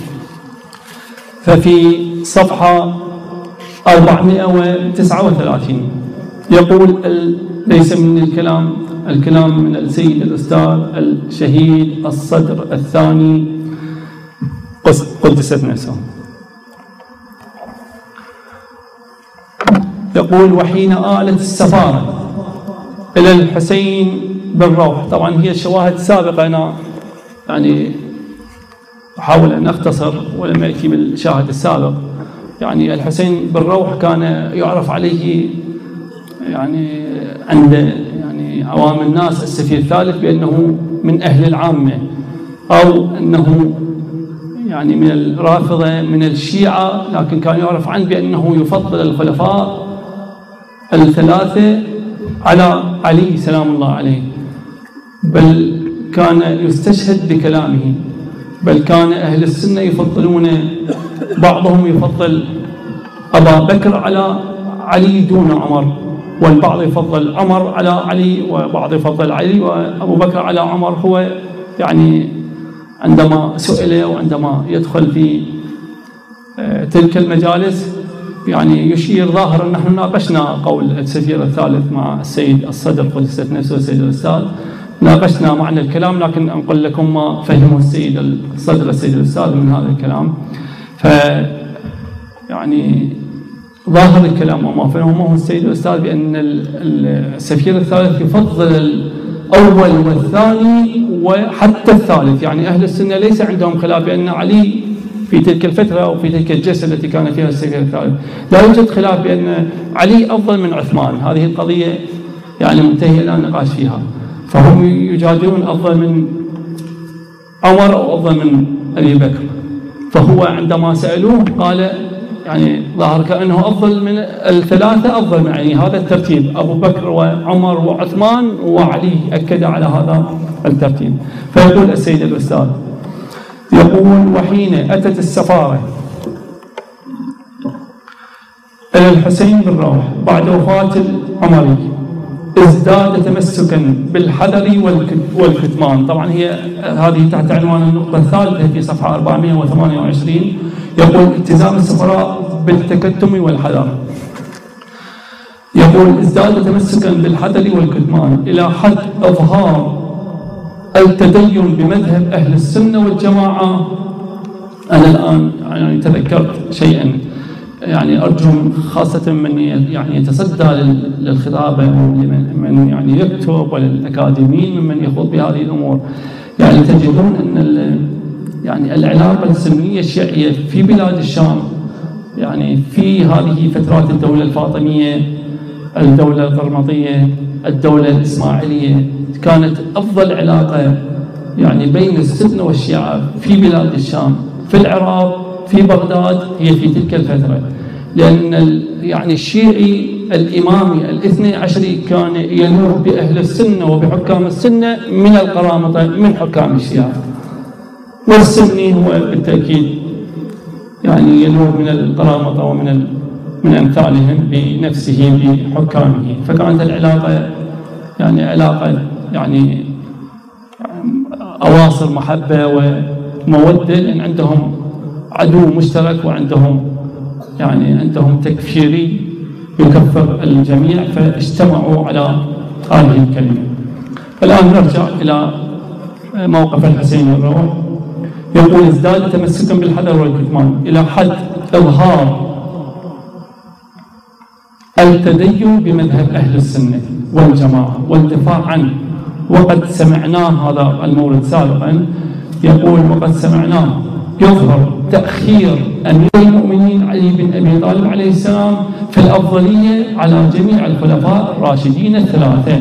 ففي صفحة 439 يقول: ليس من الكلام من السيد الأستاذ الشهيد الصدر الثاني قدست نفسه. يقول: وحين آلت السفارة إلى الحسين بن روح، طبعا هي الشواهد السابقة أنا يعني أحاول أن أختصر ولم يأتي بالشاهد السابق. يعني الحسين بن روح كان يعرف عليه يعني عند يعني عوام الناس السفير الثالث بأنه من أهل العامة، أو أنه يعني من الرافضة من الشيعة، لكن كان يعرف عنه بأنه يفضل الخلفاء الثلاثة على علي سلام الله عليه، بل كان يستشهد بكلامه. بل كان أهل السنة يفضلون، بعضهم يفضل أبا بكر على علي دون عمر، والبعض يفضل عمر على علي، وبعض يفضل علي وأبو بكر على عمر. هو يعني عندما سئل وعندما يدخل في تلك المجالس يعني يشير ظاهرا. نحن ناقشنا قول السفير الثالث مع السيد الصدر قدست نفسه السيد الأستاذ، ناقشنا معنى الكلام، لكن أنقل لكم ما فهمه السيد الصدر السيد الأستاذ من هذا الكلام. يعني ظاهر الكلام وما فهمه السيد الأستاذ بأن السفير الثالث يفضل الأول والثاني وحتى الثالث. يعني أهل السنة ليس عندهم خلاف بأن علي في تلك الفترة أو في تلك الجلسة التي كان فيها السفير الثالث لا يوجد خلاف بأن علي أفضل من عثمان. هذه القضية يعني منتهية لا نقاش فيها. فهم يجادلون أفضل من عمر أو أفضل من أبي بكر. فهو عندما سألوه قال يعني ظاهر كأنه أفضل من الثلاثة، أفضل من علي. هذا الترتيب، أبو بكر وعمر وعثمان وعلي، أكد على هذا الترتيب. فيقول السيد الأستاذ، يقول: وحين أتت السفارة إلى الحسين بن روح بعد وفاة العمري ازداد تمسكا بالحذر والكتمان. طبعا هذه تحت عنوان النقطة الثالثة في صفحة 428. يقول: التزام السفراء بالتكتم والحذر. يقول: ازداد تمسكا بالحذر والكتمان إلى حد إظهار التدين بمذهب أهل السنة والجماعة. أنا الآن يعني تذكرت شيئا، يعني أرجو خاصة من يعني يتصدى للخطابة من يعني يكتب، وللأكاديميين ممن يخوض بهذه الأمور، يعني تجدون أن يعني العلاقة السنية الشيعية في بلاد الشام يعني في هذه فترات الدولة الفاطمية، الدولة القرمطية، الدولة الإسماعيلية، كانت أفضل علاقة يعني بين السنة والشيعة في بلاد الشام، في العراق، في بغداد، هي في تلك الفترة، لأن يعني الشيعي الإمامي الاثني عشري كان ينوب بأهل السنة وبحكام السنة من القرامطة من حكام الشيعة، والسني هو بالتأكيد يعني ينوب من القرامطة ومن أمثالهم بنفسه بحكامه، فكانت العلاقة يعني علاقة يعني أواصر محبة ومودة، لأن عندهم عدو مشترك وعندهم يعني عندهم تكفيري يكفر الجميع، فاجتمعوا على هذه الكلمة. الآن نرجع إلى موقف الحسين الروح. يقول: ازداد تمسكا بالحذر والكتمان إلى حد إظهار التدين بمذهب أهل السنة والجماعة والدفاع عنه، وقد سمعناه هذا المورد سابقا، يقول: وقد سمعناه يظهر تأخير أمير المؤمنين علي بن أبي طالب عليه السلام في الأفضلية على جميع الخلفاء الراشدين الثلاثة.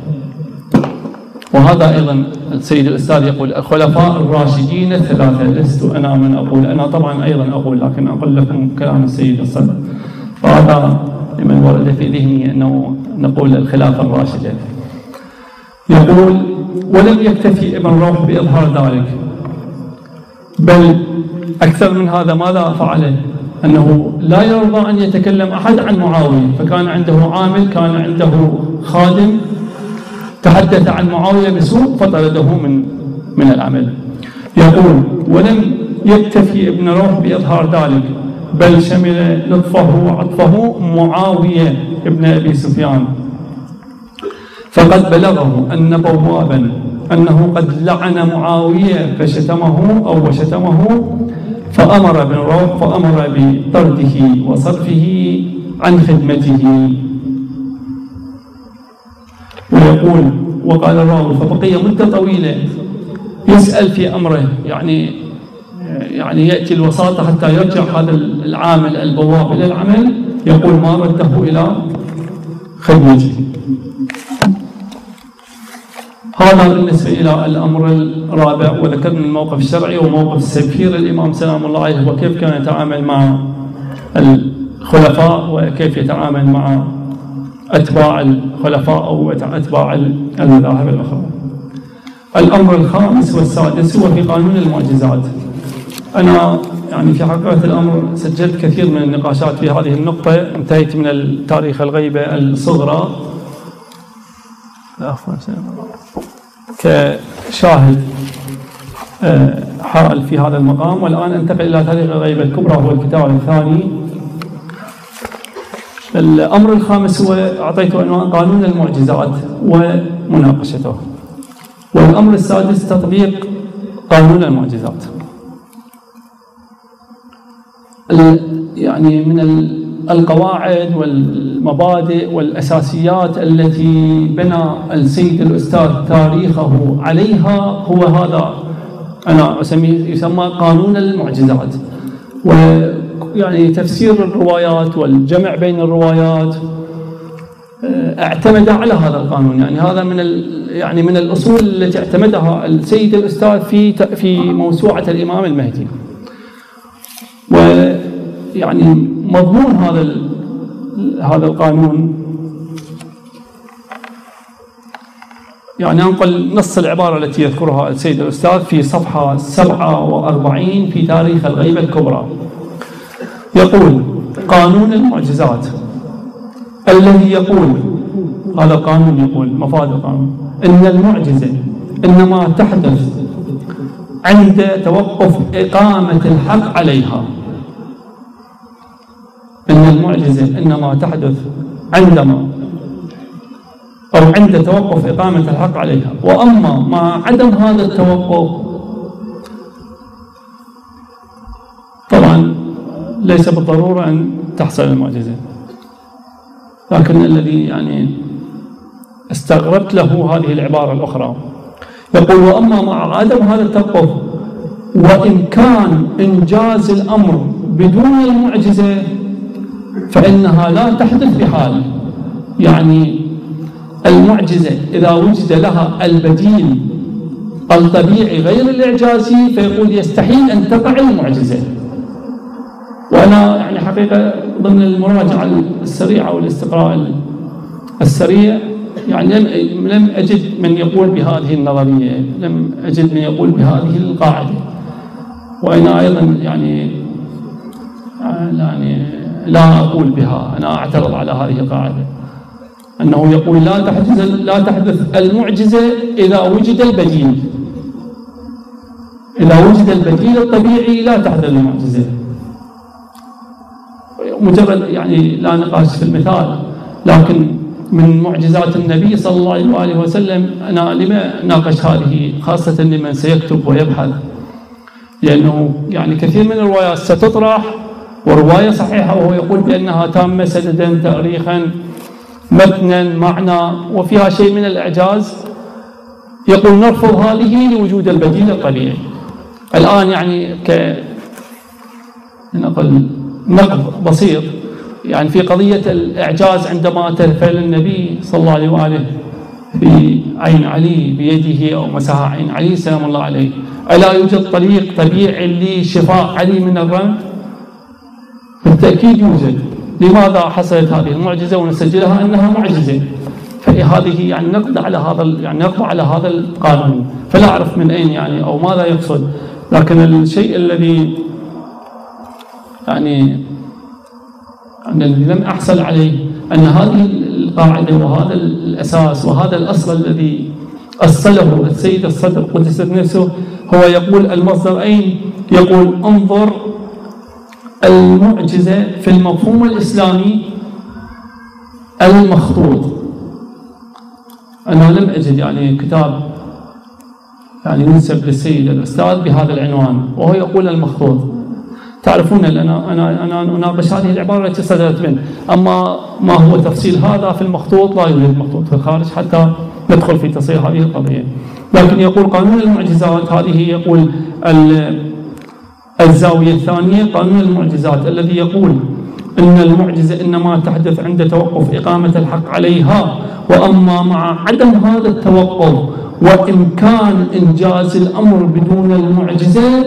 وهذا أيضا السيد الأستاذ يقول الخلفاء الراشدين الثلاثة، لست أنا من أقول، أنا طبعا أيضا أقول، لكن أقول لكم كلام السيد الصدر، فهذا لمن ورد في ذهني أنه نقول الخلافة الراشدة. يقول: ولم يكتفي ابن روح بإظهار ذلك، بل أكثر من هذا ماذا فعله؟ أنه لا يرضى أن يتكلم أحد عن معاوية، فكان عنده عامل، كان عنده خادم تحدث عن معاوية بسوء فطرده من العمل. يقول: ولم يكتفي ابن روح بإظهار ذلك، بل شمل لطفه وعطفه معاوية ابن أبي سفيان، فقد بلغه أن بوابا أنه قد لعن معاوية فشتمه أو وشتمه، فأمر ابن روح فأمر بطرده وصرفه عن خدمته. ويقول: وقال الراوي: فبقي مدة طويلة يسأل في أمره، يعني يأتي الوساطة حتى يرجع هذا العامل البواب إلى العمل، يقول: ما رده إلى خدمته. هذا بالنسبة إلى الأمر الرابع. وذكرنا الموقف الشرعي وموقف السفير الإمام سلام الله عليه، وكيف كان يتعامل مع الخلفاء وكيف يتعامل مع أتباع الخلفاء أو أتباع المذاهب الأخرى. الأمر الخامس والسادس هو في قانون المعجزات. أنا يعني في حقيقة الأمر سجلت كثير من النقاشات في هذه النقطة، انتهيت من التاريخ الغيبة الصغرى كشاهد حائل في هذا المقام، والآن انتقل إلى تاريخ الغيبة الكبرى، هو الكتاب الثاني. الأمر الخامس هو أعطيته عنوان قانون المعجزات ومناقشته. والأمر السادس تطبيق قانون المعجزات. يعني من القواعد والمبادئ والأساسيات التي بنى السيد الأستاذ تاريخه عليها هو هذا، أنا أسميه يسمى قانون المعجزات، ويعني تفسير الروايات والجمع بين الروايات اعتمد على هذا القانون. يعني هذا من الأصول التي اعتمدها السيد الأستاذ في موسوعة الإمام المهدي. ويعني مضمون هذا القانون، يعني أنقل نص العبارة التي يذكرها السيد الأستاذ في صفحة 47 في تاريخ الغيبة الكبرى. يقول: قانون المعجزات الذي يقول، هذا القانون يقول مفاد القانون، إن المعجزة إنما تحدث عند توقف إقامة الحق عليها. إن المعجزة إنما تحدث عند توقف إقامة الحق عليها، وأما مع عدم هذا التوقف طبعا ليس بالضرورة أن تحصل المعجزة. لكن الذي يعني استغربت له هذه العبارة الأخرى، يقول: وأما مع عدم هذا التوقف وإمكان إنجاز الأمر بدون المعجزة فإنها لا تحدث بحال. يعني المعجزة إذا وجد لها البديل الطبيعي غير الإعجازي فيقول يستحيل أن تقع المعجزة. وأنا يعني حقيقة ضمن المراجعة السريعة والاستقراء السريع يعني لم أجد من يقول بهذه النظرية، لم أجد من يقول بهذه القاعدة. وأنا أيضا يعني لا أقول بها، أنا أعترض على هذه القاعدة أنه يقول لا تحدث المعجزة إذا وجد البديل. إذا وجد البديل الطبيعي لا تحدث المعجزة. مجرد يعني لا نقاش في المثال، لكن من معجزات النبي صلى الله عليه وسلم أنا لما ناقش هذه خاصة لمن سيكتب ويبحث، لأنه يعني كثير من الروايات ستطرح ورواية صحيحة وهو يقول بأنها تامة سددا تاريخا متنا معنى وفيها شيء من الإعجاز، يقول نرفض هذه لوجود البديل الطبيعي. الآن يعني نقل نقد بسيط يعني في قضية الإعجاز عندما تفعل النبي صلى الله عليه وآله في عين علي بيده أو مسحها عين علي سلام الله عليه، ألا يوجد طريق طبيعي لشفاء علي من الرمد؟ بالتأكيد يوجد. لماذا حصلت هذه المعجزة ونسجلها أنها معجزة؟ فهذه يعني نقض على هذا نقض على هذا القانون. فلا أعرف من أين يعني أو ماذا يقصد، لكن الشيء الذي يعني الذي لم أحصل عليه أن هذه القاعدة وهذا الأساس وهذا الأصل الذي أصله السيد الصدر قدس نفسه هو يقول المصدر أين؟ يقول انظر المعجزة في المفهوم الإسلامي المخطوط. أنا لم أجد يعني كتاب يعني ينسب للسيد الأستاذ بهذا العنوان وهو يقول المخطوط. تعرفون أنا أناقش هذه العبارة التي صدرت منه، أما ما هو تفصيل هذا في المخطوط لا يوجد مخطوط في الخارج حتى ندخل في تصحيح هذه القضية. لكن يقول قانون المعجزات هذه يقول الزاوية الثانية قانون المعجزات الذي يقول إن المعجزة إنما تحدث عند توقف إقامة الحق عليها، وأما مع عدم هذا التوقف وإمكان إنجاز الأمر بدون المعجزة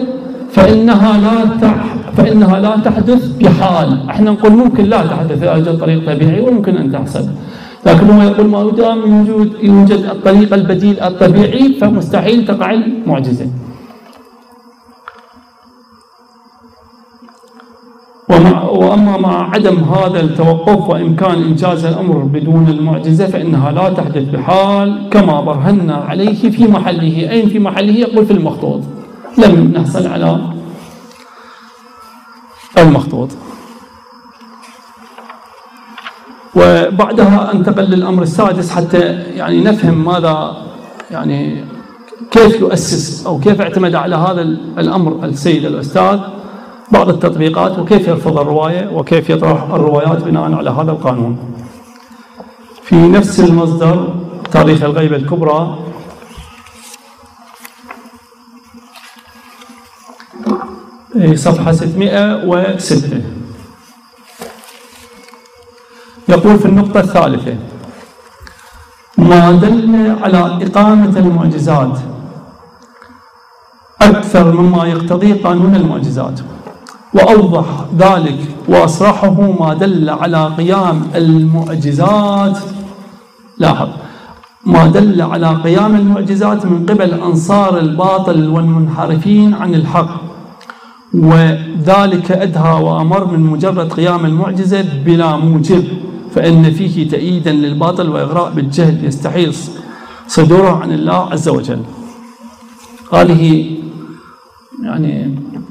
فإنها لا تحدث بحال. احنا نقول ممكن لا تحدث إذا وجد طريق طبيعي وممكن أن تحصل، لكن هو يقول ما دام يوجد الطريق البديل الطبيعي فمستحيل تقع المعجزة. وأما مع عدم هذا التوقف وإمكان إنجاز الأمر بدون المعجزة فإنها لا تحدث بحال كما برهنا عليه في محله. أين في محله؟ يقول في المخطوط. لم نحصل على المخطوط. وبعدها انتقل للأمر السادس حتى يعني نفهم ماذا يعني كيف يؤسس أو كيف اعتمد على هذا الأمر السيد الأستاذ بعض التطبيقات وكيف يرفض الرواية وكيف يطرح الروايات بناء على هذا القانون. في نفس المصدر تاريخ الغيبة الكبرى صفحة 606 يقول في النقطة الثالثة ما دل على إقامة المعجزات أكثر مما يقتضي قانون المعجزات، وأوضح ذلك وأصرحه ما دل على قيام المعجزات. لاحظ ما دل على قيام المعجزات من قبل أنصار الباطل والمنحرفين عن الحق، وذلك أدهى وأمر من مجرد قيام المعجزة بلا موجب، فإن فيه تأييدا للباطل وإغراء بالجهل يستحيل صدوره عن الله عز وجل. هذه يعني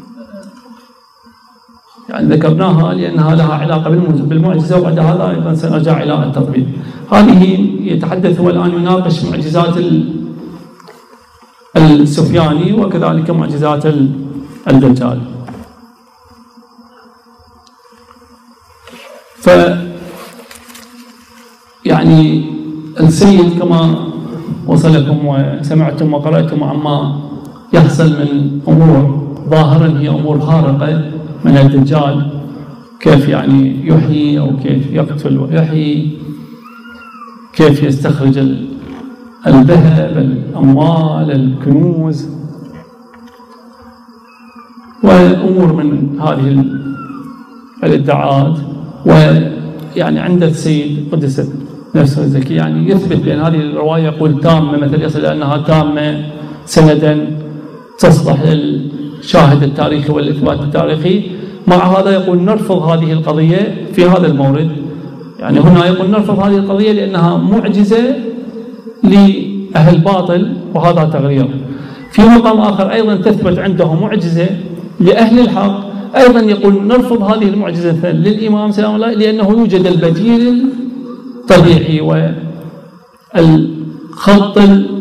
ذكرناها لأنها لها علاقة بالمعجزة، وبعد هذا أيضا سنرجع إلى التطبيق. هذه يتحدث هو الآن يناقش معجزات السفياني وكذلك معجزات الدجال. ف يعني السيد كما وصلكم وسمعتم وقرأتم عما يحصل من أمور ظاهرا هي أمور خارقة من الدجال، كيف يعني يحيي أو كيف يقتل ويحيي، كيف يستخرج الذهب، الأموال، الكنوز، وأمور من هذه الادعاءات. ويعني عند السيد قدست نفسه الزكي يعني يثبت بأن هذه الرواية يقول تامة، مثل يصل أنها تامة سندا تصلح للشاهد التاريخي والإثبات التاريخي. مع هذا يقول نرفض هذه القضية في هذا المورد، يعني هنا يقول نرفض هذه القضية لأنها معجزة لأهل باطل وهذا تغرير. في مقام آخر أيضا تثبت عنده معجزة لأهل الحق، أيضا يقول نرفض هذه المعجزة للإمام سلام الله لأنه يوجد البديل الطبيعي والخط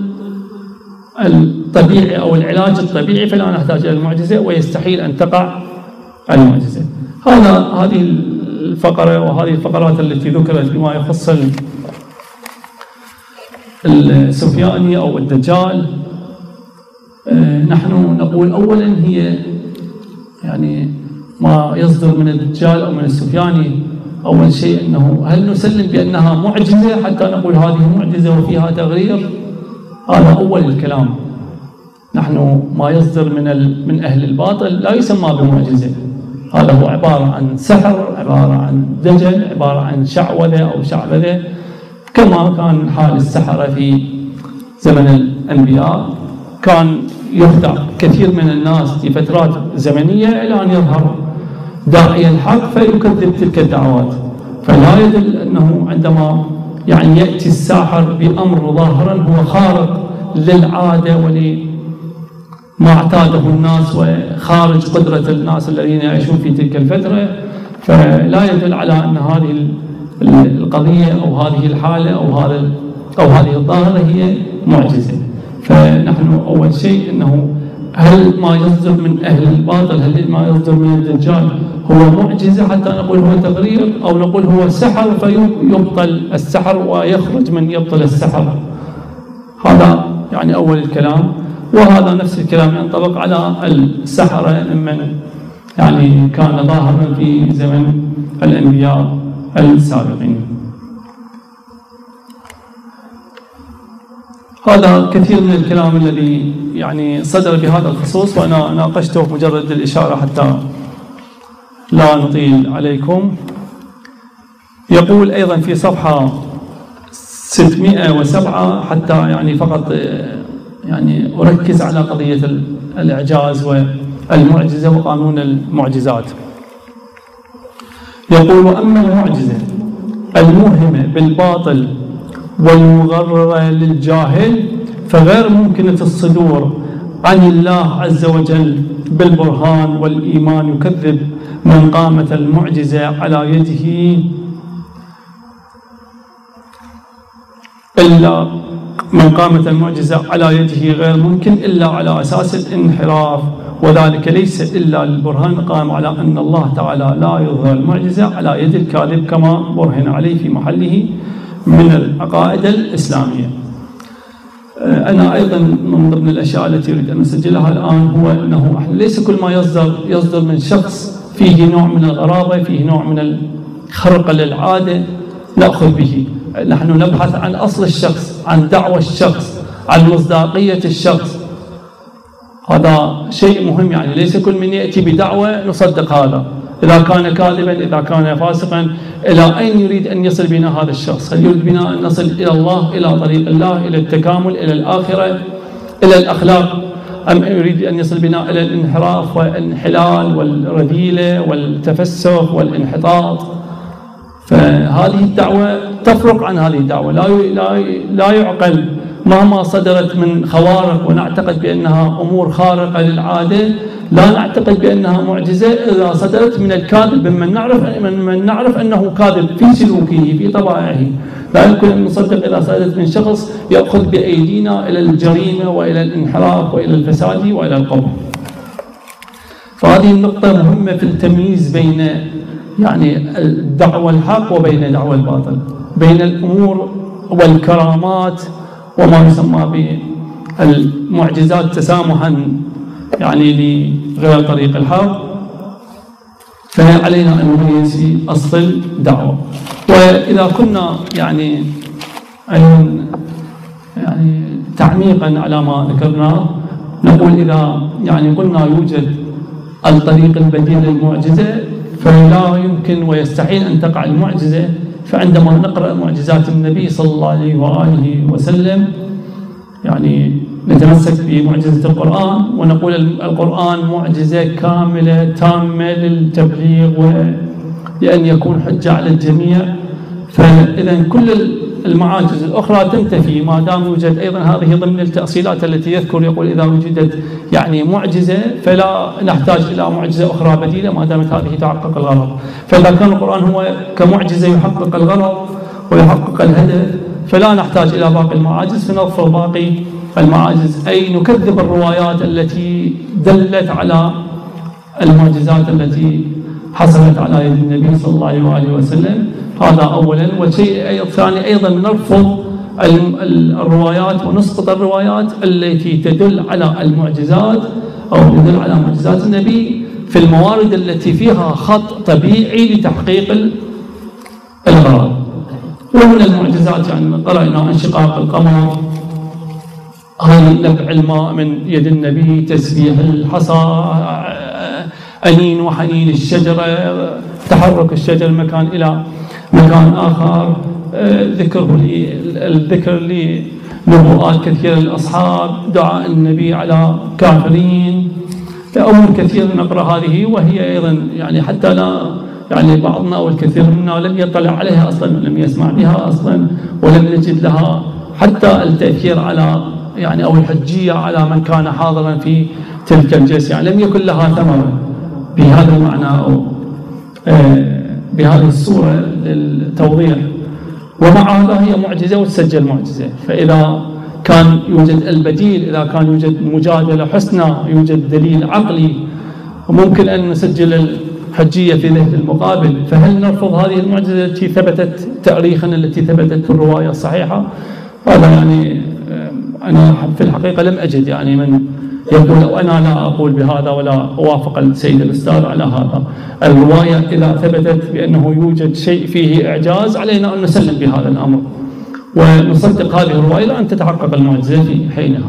الطبيعي أو العلاج الطبيعي، فلا نحتاج إلى المعجزة ويستحيل أن تقع المعجزة. هذه الفقرة وهذه الفقرات التي ذكرت بما يخص السفياني أو الدجال. نحن نقول أولا هي يعني ما يصدر من الدجال أو من السفياني، أول شيء أنه هل نسلم بأنها معجزة حتى نقول هذه معجزة وفيها تغرير؟ هذا أول الكلام. نحن ما يصدر من أهل الباطل لا يسمى بمعجزة، هذا هو عبارة عن سحر، عبارة عن دجل، عبارة عن شعوذة أو شعبذة، كما كان حال السحرة في زمن الأنبياء. كان يخدع كثير من الناس في فترات زمنية إلى أن يظهر داعي الحق فيكذب تلك الدعوات. فلا يدل أنه عندما يعني يأتي الساحر بأمر ظاهرا هو خارق للعادة ولما اعتاده الناس وخارج قدرة الناس الذين يعيشون في تلك الفترة، فلا يدل على أن هذه القضية أو هذه الحالة أو هذه الظاهرة هي معجزة. فنحن أول شيء أنه هل ما يصدر من أهل الباطل، هل ما يصدر من الدجال هو معجزة حتى نقول هو تغرير، أو نقول هو سحر فيبطل السحر ويخرج من يبطل السحر؟ هذا يعني أول الكلام. وهذا نفس الكلام ينطبق على السحرة ممن يعني كان ظاهرا في زمن الأنبياء السابقين. هذا كثير من الكلام الذي يعني صدر بهذا الخصوص، وأنا ناقشته مجرد الإشارة حتى لا نطيل عليكم. يقول أيضا في صفحة 607 حتى يعني فقط يعني أركز على قضية الإعجاز والمعجزة وقانون المعجزات. يقول وأما المعجزة الموهمة بالباطل والمغررة للجاهل فغير ممكنة الصدور عن الله عز وجل بالبرهان والإيمان يكذب من قامت المعجزة على يده إلا من قامت المعجزة على يده غير ممكن إلا على أساس الانحراف، وذلك ليس إلا للبرهان قام على أن الله تعالى لا يظهر المعجزة على يد الكاذب كما برهن عليه في محله من العقائد الإسلامية. أنا أيضا من ضمن الأشياء التي أريد أن أسجلها الآن هو أنه ليس كل ما يصدر من شخص فيه نوع من الغرابة، فيه نوع من الخرق للعادة نأخذ به. نحن نبحث عن أصل الشخص، عن دعوة الشخص، عن مصداقية الشخص. هذا شيء مهم، يعني ليس كل من يأتي بدعوة نصدق هذا، إذا كان كاذبا، إذا كان فاسقا. إلى أين يريد أن يصل بنا هذا الشخص؟ هل يريد بنا أن نصل إلى الله، إلى طريق الله، إلى التكامل، إلى الآخرة، إلى الأخلاق، أم يريد أن يصل بنا إلى الانحراف والانحلال والرذيلة والتفسخ والانحطاط؟ فهذه الدعوة تفرق عن هذه الدعوة. لا يعقل مهما صدرت من خوارق ونعتقد بأنها أمور خارقة للعادة، لا نعتقد بأنها معجزة إذا صدرت من الكاذب من نعرف أنه كاذب في سلوكه في طبائعه. لا يمكن أن نصدق إذا صدرت من شخص يأخذ بأيدينا إلى الجريمة وإلى الانحراف وإلى الفساد وإلى القبح. فهذه النقطة مهمة في التمييز بين يعني الدعوة الحق وبين دعوة الباطل، بين الأمور والكرامات وما يسمى بالمعجزات تسامحا يعني لغير طريق الحق. فعلينا أن نميز في أصل الدعوة. وإذا كنا يعني تعميقا على ما ذكرناه، نقول إذا يعني قلنا يوجد الطريق البديل للمعجزة فلا يمكن ويستحيل أن تقع المعجزة. فعندما نقرأ معجزات النبي صلى الله عليه وآله وسلم يعني نتمسك بمعجزة القرآن ونقول القرآن معجزة كاملة تامة للتبليغ ولأن يكون حجة على الجميع. فإذا كل المعاجز الأخرى تنتفي ما دام يوجد أيضا هذه ضمن التأصيلات التي يذكر، يقول إذا وجدت يعني معجزة فلا نحتاج إلى معجزة أخرى بديلة ما دامت هذه تحقق الغرض. فإذا كان القرآن هو كمعجزة يحقق الغرض ويحقق الهدف فلا نحتاج إلى باقي المعاجز، فنرفض باقي المعاجز، أي نكذب الروايات التي دلت على المعجزات التي حصلت على يد النبي صلى الله عليه وسلم. هذا أولا. والشيء الثاني أيضا نرفض الروايات ونسقط الروايات التي تدل على المعجزات أو تدل على معجزات النبي في الموارد التي فيها خط طبيعي لتحقيق الغرض. ومن المعجزات يعني قرأنا انشقاق القمر، هاي نبع الماء من يد النبي، تسبيح الحصى، أنين وحنين الشجرة، تحرك الشجر مكان إلى مكان آخر، الذكر لنبوءات كثيرة للأصحاب، دعاء النبي على كافرين، أمور كثيرة نقرأ هذه وهي أيضا يعني حتى لا يعني بعضنا أو الكثير منا لم يطلع عليها أصلا ولم يسمع بها أصلا ولم يجد لها حتى التأثير على يعني أو الحجية على من كان حاضرا في تلك الجلسة، يعني لم يكن لها ثمرة بهذا المعنى أو بهذه الصورة للتوضيح. ومع هذا هي معجزة وتسجل معجزة. فإذا كان يوجد البديل، إذا كان يوجد مجادلة حسنى، يوجد دليل عقلي وممكن أن نسجل الحجية في ذهن المقابل، فهل نرفض هذه المعجزة التي ثبتت تاريخا التي ثبتت في الرواية الصحيحة؟ هذا يعني أنا في الحقيقة لم أجد يعني من يقول وأنا لا أقول بهذا ولا أوافق السيد الأستاذ على هذا. الرواية إذا ثبتت بأنه يوجد شيء فيه إعجاز علينا أن نسلم بهذا الأمر ونصدق هذه الرواية لأن تتحقق المعجزة في حينها.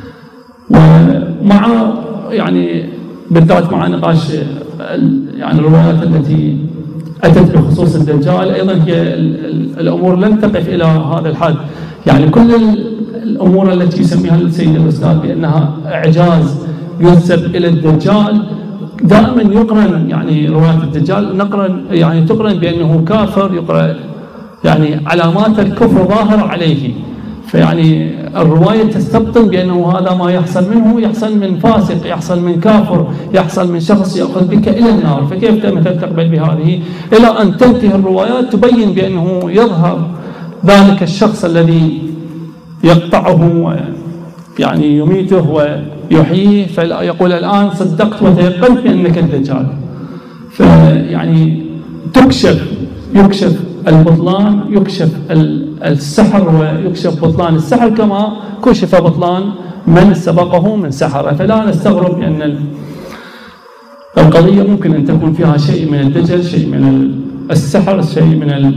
ومع يعني بالذات مع نقاش يعني الروايات التي أتت بخصوص الدجال أيضا هي الأمور لن تقف إلى هذا الحد. يعني كل الأمور التي يسميها السيد الأستاذ بأنها إعجاز ينسب إلى الدجال دائما يقرن يعني رواية الدجال تقرن بأنه كافر، يقرأ يعني علامات الكفر ظاهرة عليه. فيعني الرواية تستبطن بأنه هذا ما يحصل منه يحصل من فاسق، يحصل من كافر، يحصل من شخص يأخذ بك إلى النار. فكيف مثلا تقبل بهذه إلى أن تنتهي الروايات تبين بأنه يظهر ذلك الشخص الذي يقطعه يعني يميته ويحييه، فيقول الآن صدقت وتيقنت بأنك الدجال. فيعني يكشف البطلان، يكشف السحر ويكشف بطلان السحر كما كشف بطلان من سبقه من سحرة. فلا نستغرب بأن القضية ممكن أن تكون فيها شيء من الدجل، شيء من السحر، شيء من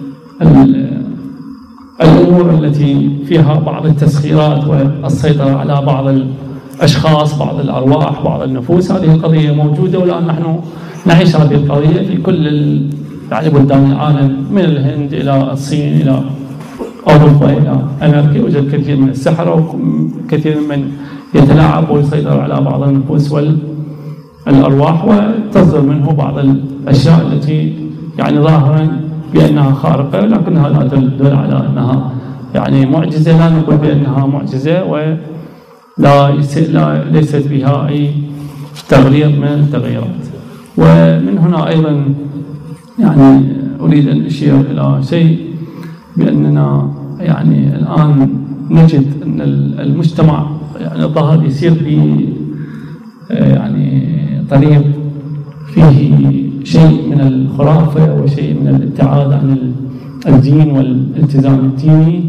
الأمور التي فيها بعض التسخيرات والسيطرة على بعض الأشخاص، بعض الأرواح، بعض النفوس. هذه القضية موجودة والآن نحن نعيش هذه القضية في كل يعني بلدان العالم من الهند إلى الصين إلى أوروبا إلى أمريكا. يوجد كثير من السحرة وكثير من يتلاعب ويسيطر على بعض النفوس والأرواح وتصدر منه بعض الأشياء التي يعني ظاهرا بأنها خارقة لكنها لا تدل على أنها يعني معجزة. لا نقول بأنها معجزة ولا ليست بها أي تغيير من التغييرات. ومن هنا أيضا يعني أريد أن أشير إلى شيء بأننا يعني الآن نجد أن المجتمع يعني الظاهر يسير في يعني طريق فيه شيء من الخرافة وشيء من الابتعاد عن الدين والالتزام الديني.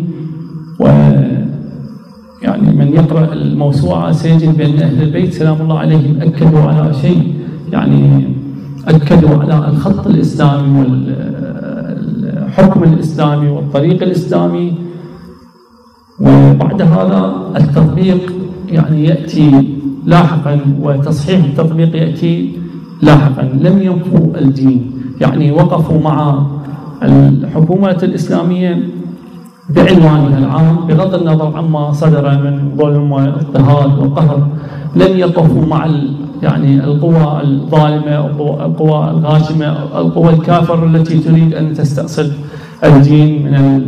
ويعني من يقرأ الموسوعة سيجد بأن أهل البيت سلام الله عليهم أكدوا على شيء، يعني أكدوا على الخط الإسلامي والحكم الإسلامي والطريق الإسلامي. وبعد هذا التطبيق يعني يأتي لاحقا، وتصحيح التطبيق يأتي لاحقا. لم ينفوا الدين، يعني وقفوا مع الحكومات الإسلامية بعنوانها العام بغض النظر عما صدر من ظلم واضطهاد وقهر. لن يقفوا مع يعني القوى الظالمة، القوى الغاشمة، القوى الكافرة التي تريد أن تستأصل الدين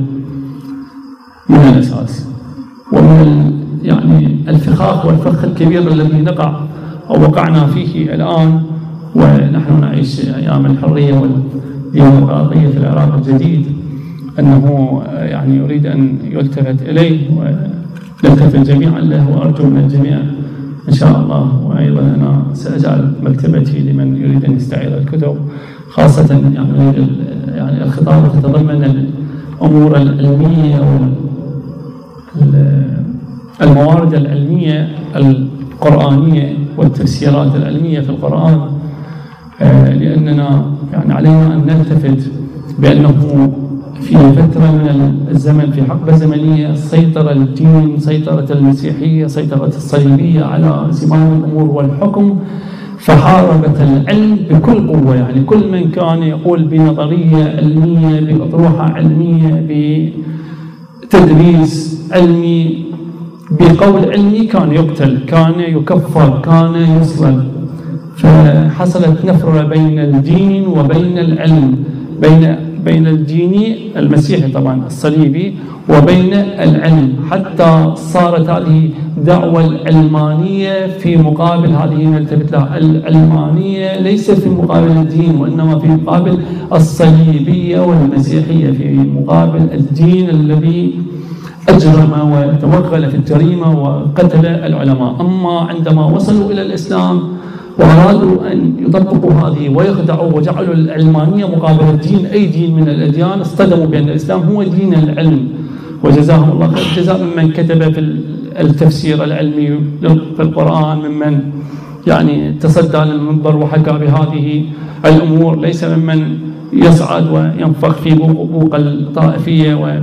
من الأساس. ومن يعني الفخاخ والفخ الكبير الذي وقعنا فيه الآن ونحن نعيش أيام الحرية والديمقراطية في العراق الجديد، أنه يعني يريد أن يلتفت إليه ونلتفت جميعا له. وأرجو من الجميع إن شاء الله، وأيضا أنا سأجعل مكتبتي لمن يريد أن يستعير الكتب، خاصة يعني الخطاب تتضمن الأمور العلمية والموارد العلمية القرآنية والتفسيرات العلمية في القرآن، لأننا يعني علينا أن نلتفت بأنه في فترة من الزمن، في حقبة زمنية، سيطر الدين، سيطرة المسيحية، سيطرة الصليبية على زمام الأمور والحكم، فحاربت العلم بكل قوة. يعني كل من كان يقول بنظرية علمية، بأطروحة علمية، بتدريس علمي، بقول علمي، كان يقتل، كان يكفر، كان يسلب. فحصلت نفرة بين الدين وبين العلم، بين الدين المسيحي طبعا الصليبي وبين العلم، حتى صارت هذه دعوة العلمانية في مقابل هذه نلتفت لها. العلمانية ليست في مقابل الدين، وإنما في مقابل الصليبية والمسيحية، في مقابل الدين الذي أجرم وتوغل في الجريمة وقتل العلماء. أما عندما وصلوا إلى الإسلام وأرادوا أن يطبقوا هذه ويخدعوا وجعلوا العلمانية مقابل الدين، أي دين من الأديان، اصطدموا بأن الإسلام هو دين العلم. وجزاهم الله خير الجزاء ممن كتب في التفسير العلمي في القرآن، ممن يعني تصدى للمنبر وحكى بهذه الأمور، ليس ممن يصعد وينفخ في بوق الطائفية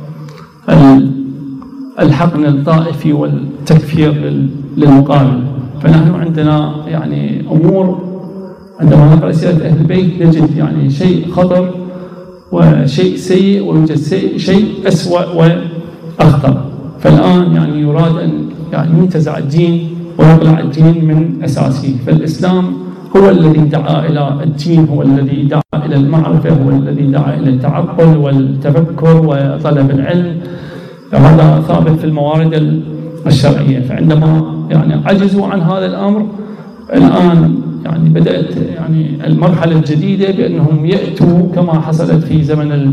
والحقن الطائفي والتكفير للمقابل. فنحن عندنا يعني أمور، عندما نقرأ سيرة أهل البيت نجد يعني شيء خطر وشيء سيء، ويوجد شيء أسوأ وأخطر. فالآن يعني يراد أن يعني ينتزع الدين ويقلع الدين من أساسه. فالإسلام هو الذي دعا إلى الدين، هو الذي دعا إلى المعرفة، هو الذي دعا إلى التعقل والتفكر وطلب العلم. هذا ثابت في الموارد الشرعية. فعندما يعني عجزوا عن هذا الأمر، الآن يعني بدأت يعني المرحلة الجديدة بأنهم يأتوا كما حصلت في زمن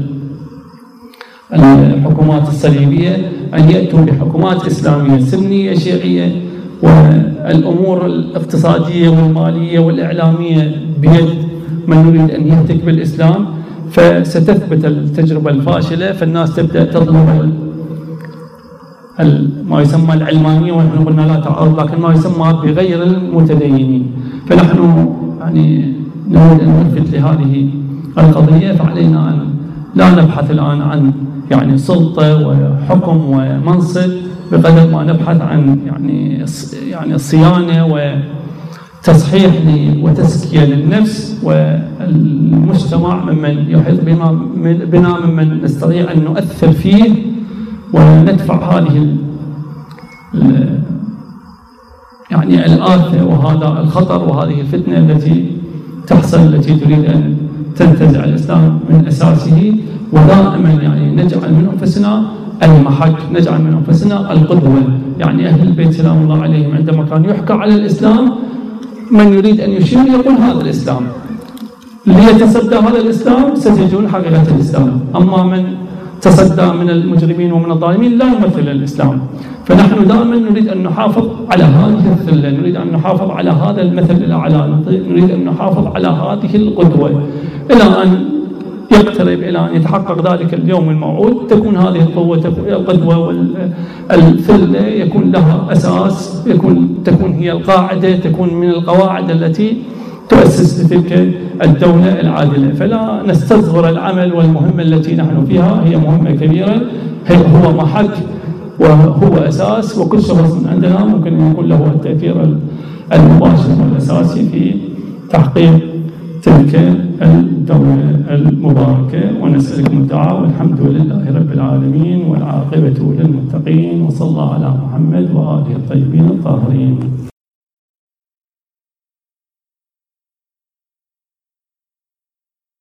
الحكومات الصليبية، أن يأتوا بحكومات إسلامية سنية شيعية، والأمور الاقتصادية والمالية والإعلامية بيد من يريد أن يهتك بالإسلام. فستثبت التجربة الفاشلة، فالناس تبدأ تطلب ما يسمى العلمانية، ونحن قلنا لا تعارض، لكن ما يسمى بغير المتدينين. فنحن يعني نريد أن نلفت لهذه القضية. فعلينا أن لا نبحث الآن عن يعني سلطة وحكم ومنصب، بقدر ما نبحث عن يعني الصيانة وتصحيح وتزكية للنفس والمجتمع ممن يحيط بنا، ممن نستطيع أن نؤثر فيه وندفع هذه يعني الآفة وهذا الخطر وهذه الفتنة التي تحصل، التي تريد أن تنتزع الإسلام من أساسه. ودائما يعني نجعل من أنفسنا المحك، نجعل من أنفسنا القدوة. يعني أهل البيت سلام الله عليهم عندما كان يحكى على الإسلام، من يريد أن يشير يقول هذا الإسلام، ليتصدى هذا الإسلام ستجدون حقيقة الإسلام. أما من تصدى من المجرمين ومن الظالمين لا يمثل الإسلام. فنحن دائما نريد أن نحافظ على هذه الثلة، نريد أن نحافظ على هذا المثل الأعلى، نريد أن نحافظ على هذه القدوة إلى أن يقترب، إلى أن يتحقق ذلك اليوم الموعود، تكون هذه القدوة والثلة يكون لها أساس، تكون هي القاعدة، تكون من القواعد التي تؤسس لتلك الدولة العادلة. فلا نستصغر العمل والمهمة التي نحن فيها، هي مهمة كبيرة، هو محك وهو أساس، وكل شخص من عندنا ممكن أن يكون له التأثير المباشر والأساسي في تحقيق تلك الدولة المباركة. ونسألكم الدعاء، والحمد لله رب العالمين، والعاقبة للمتقين، وصلى الله على محمد وآله الطيبين الطاهرين.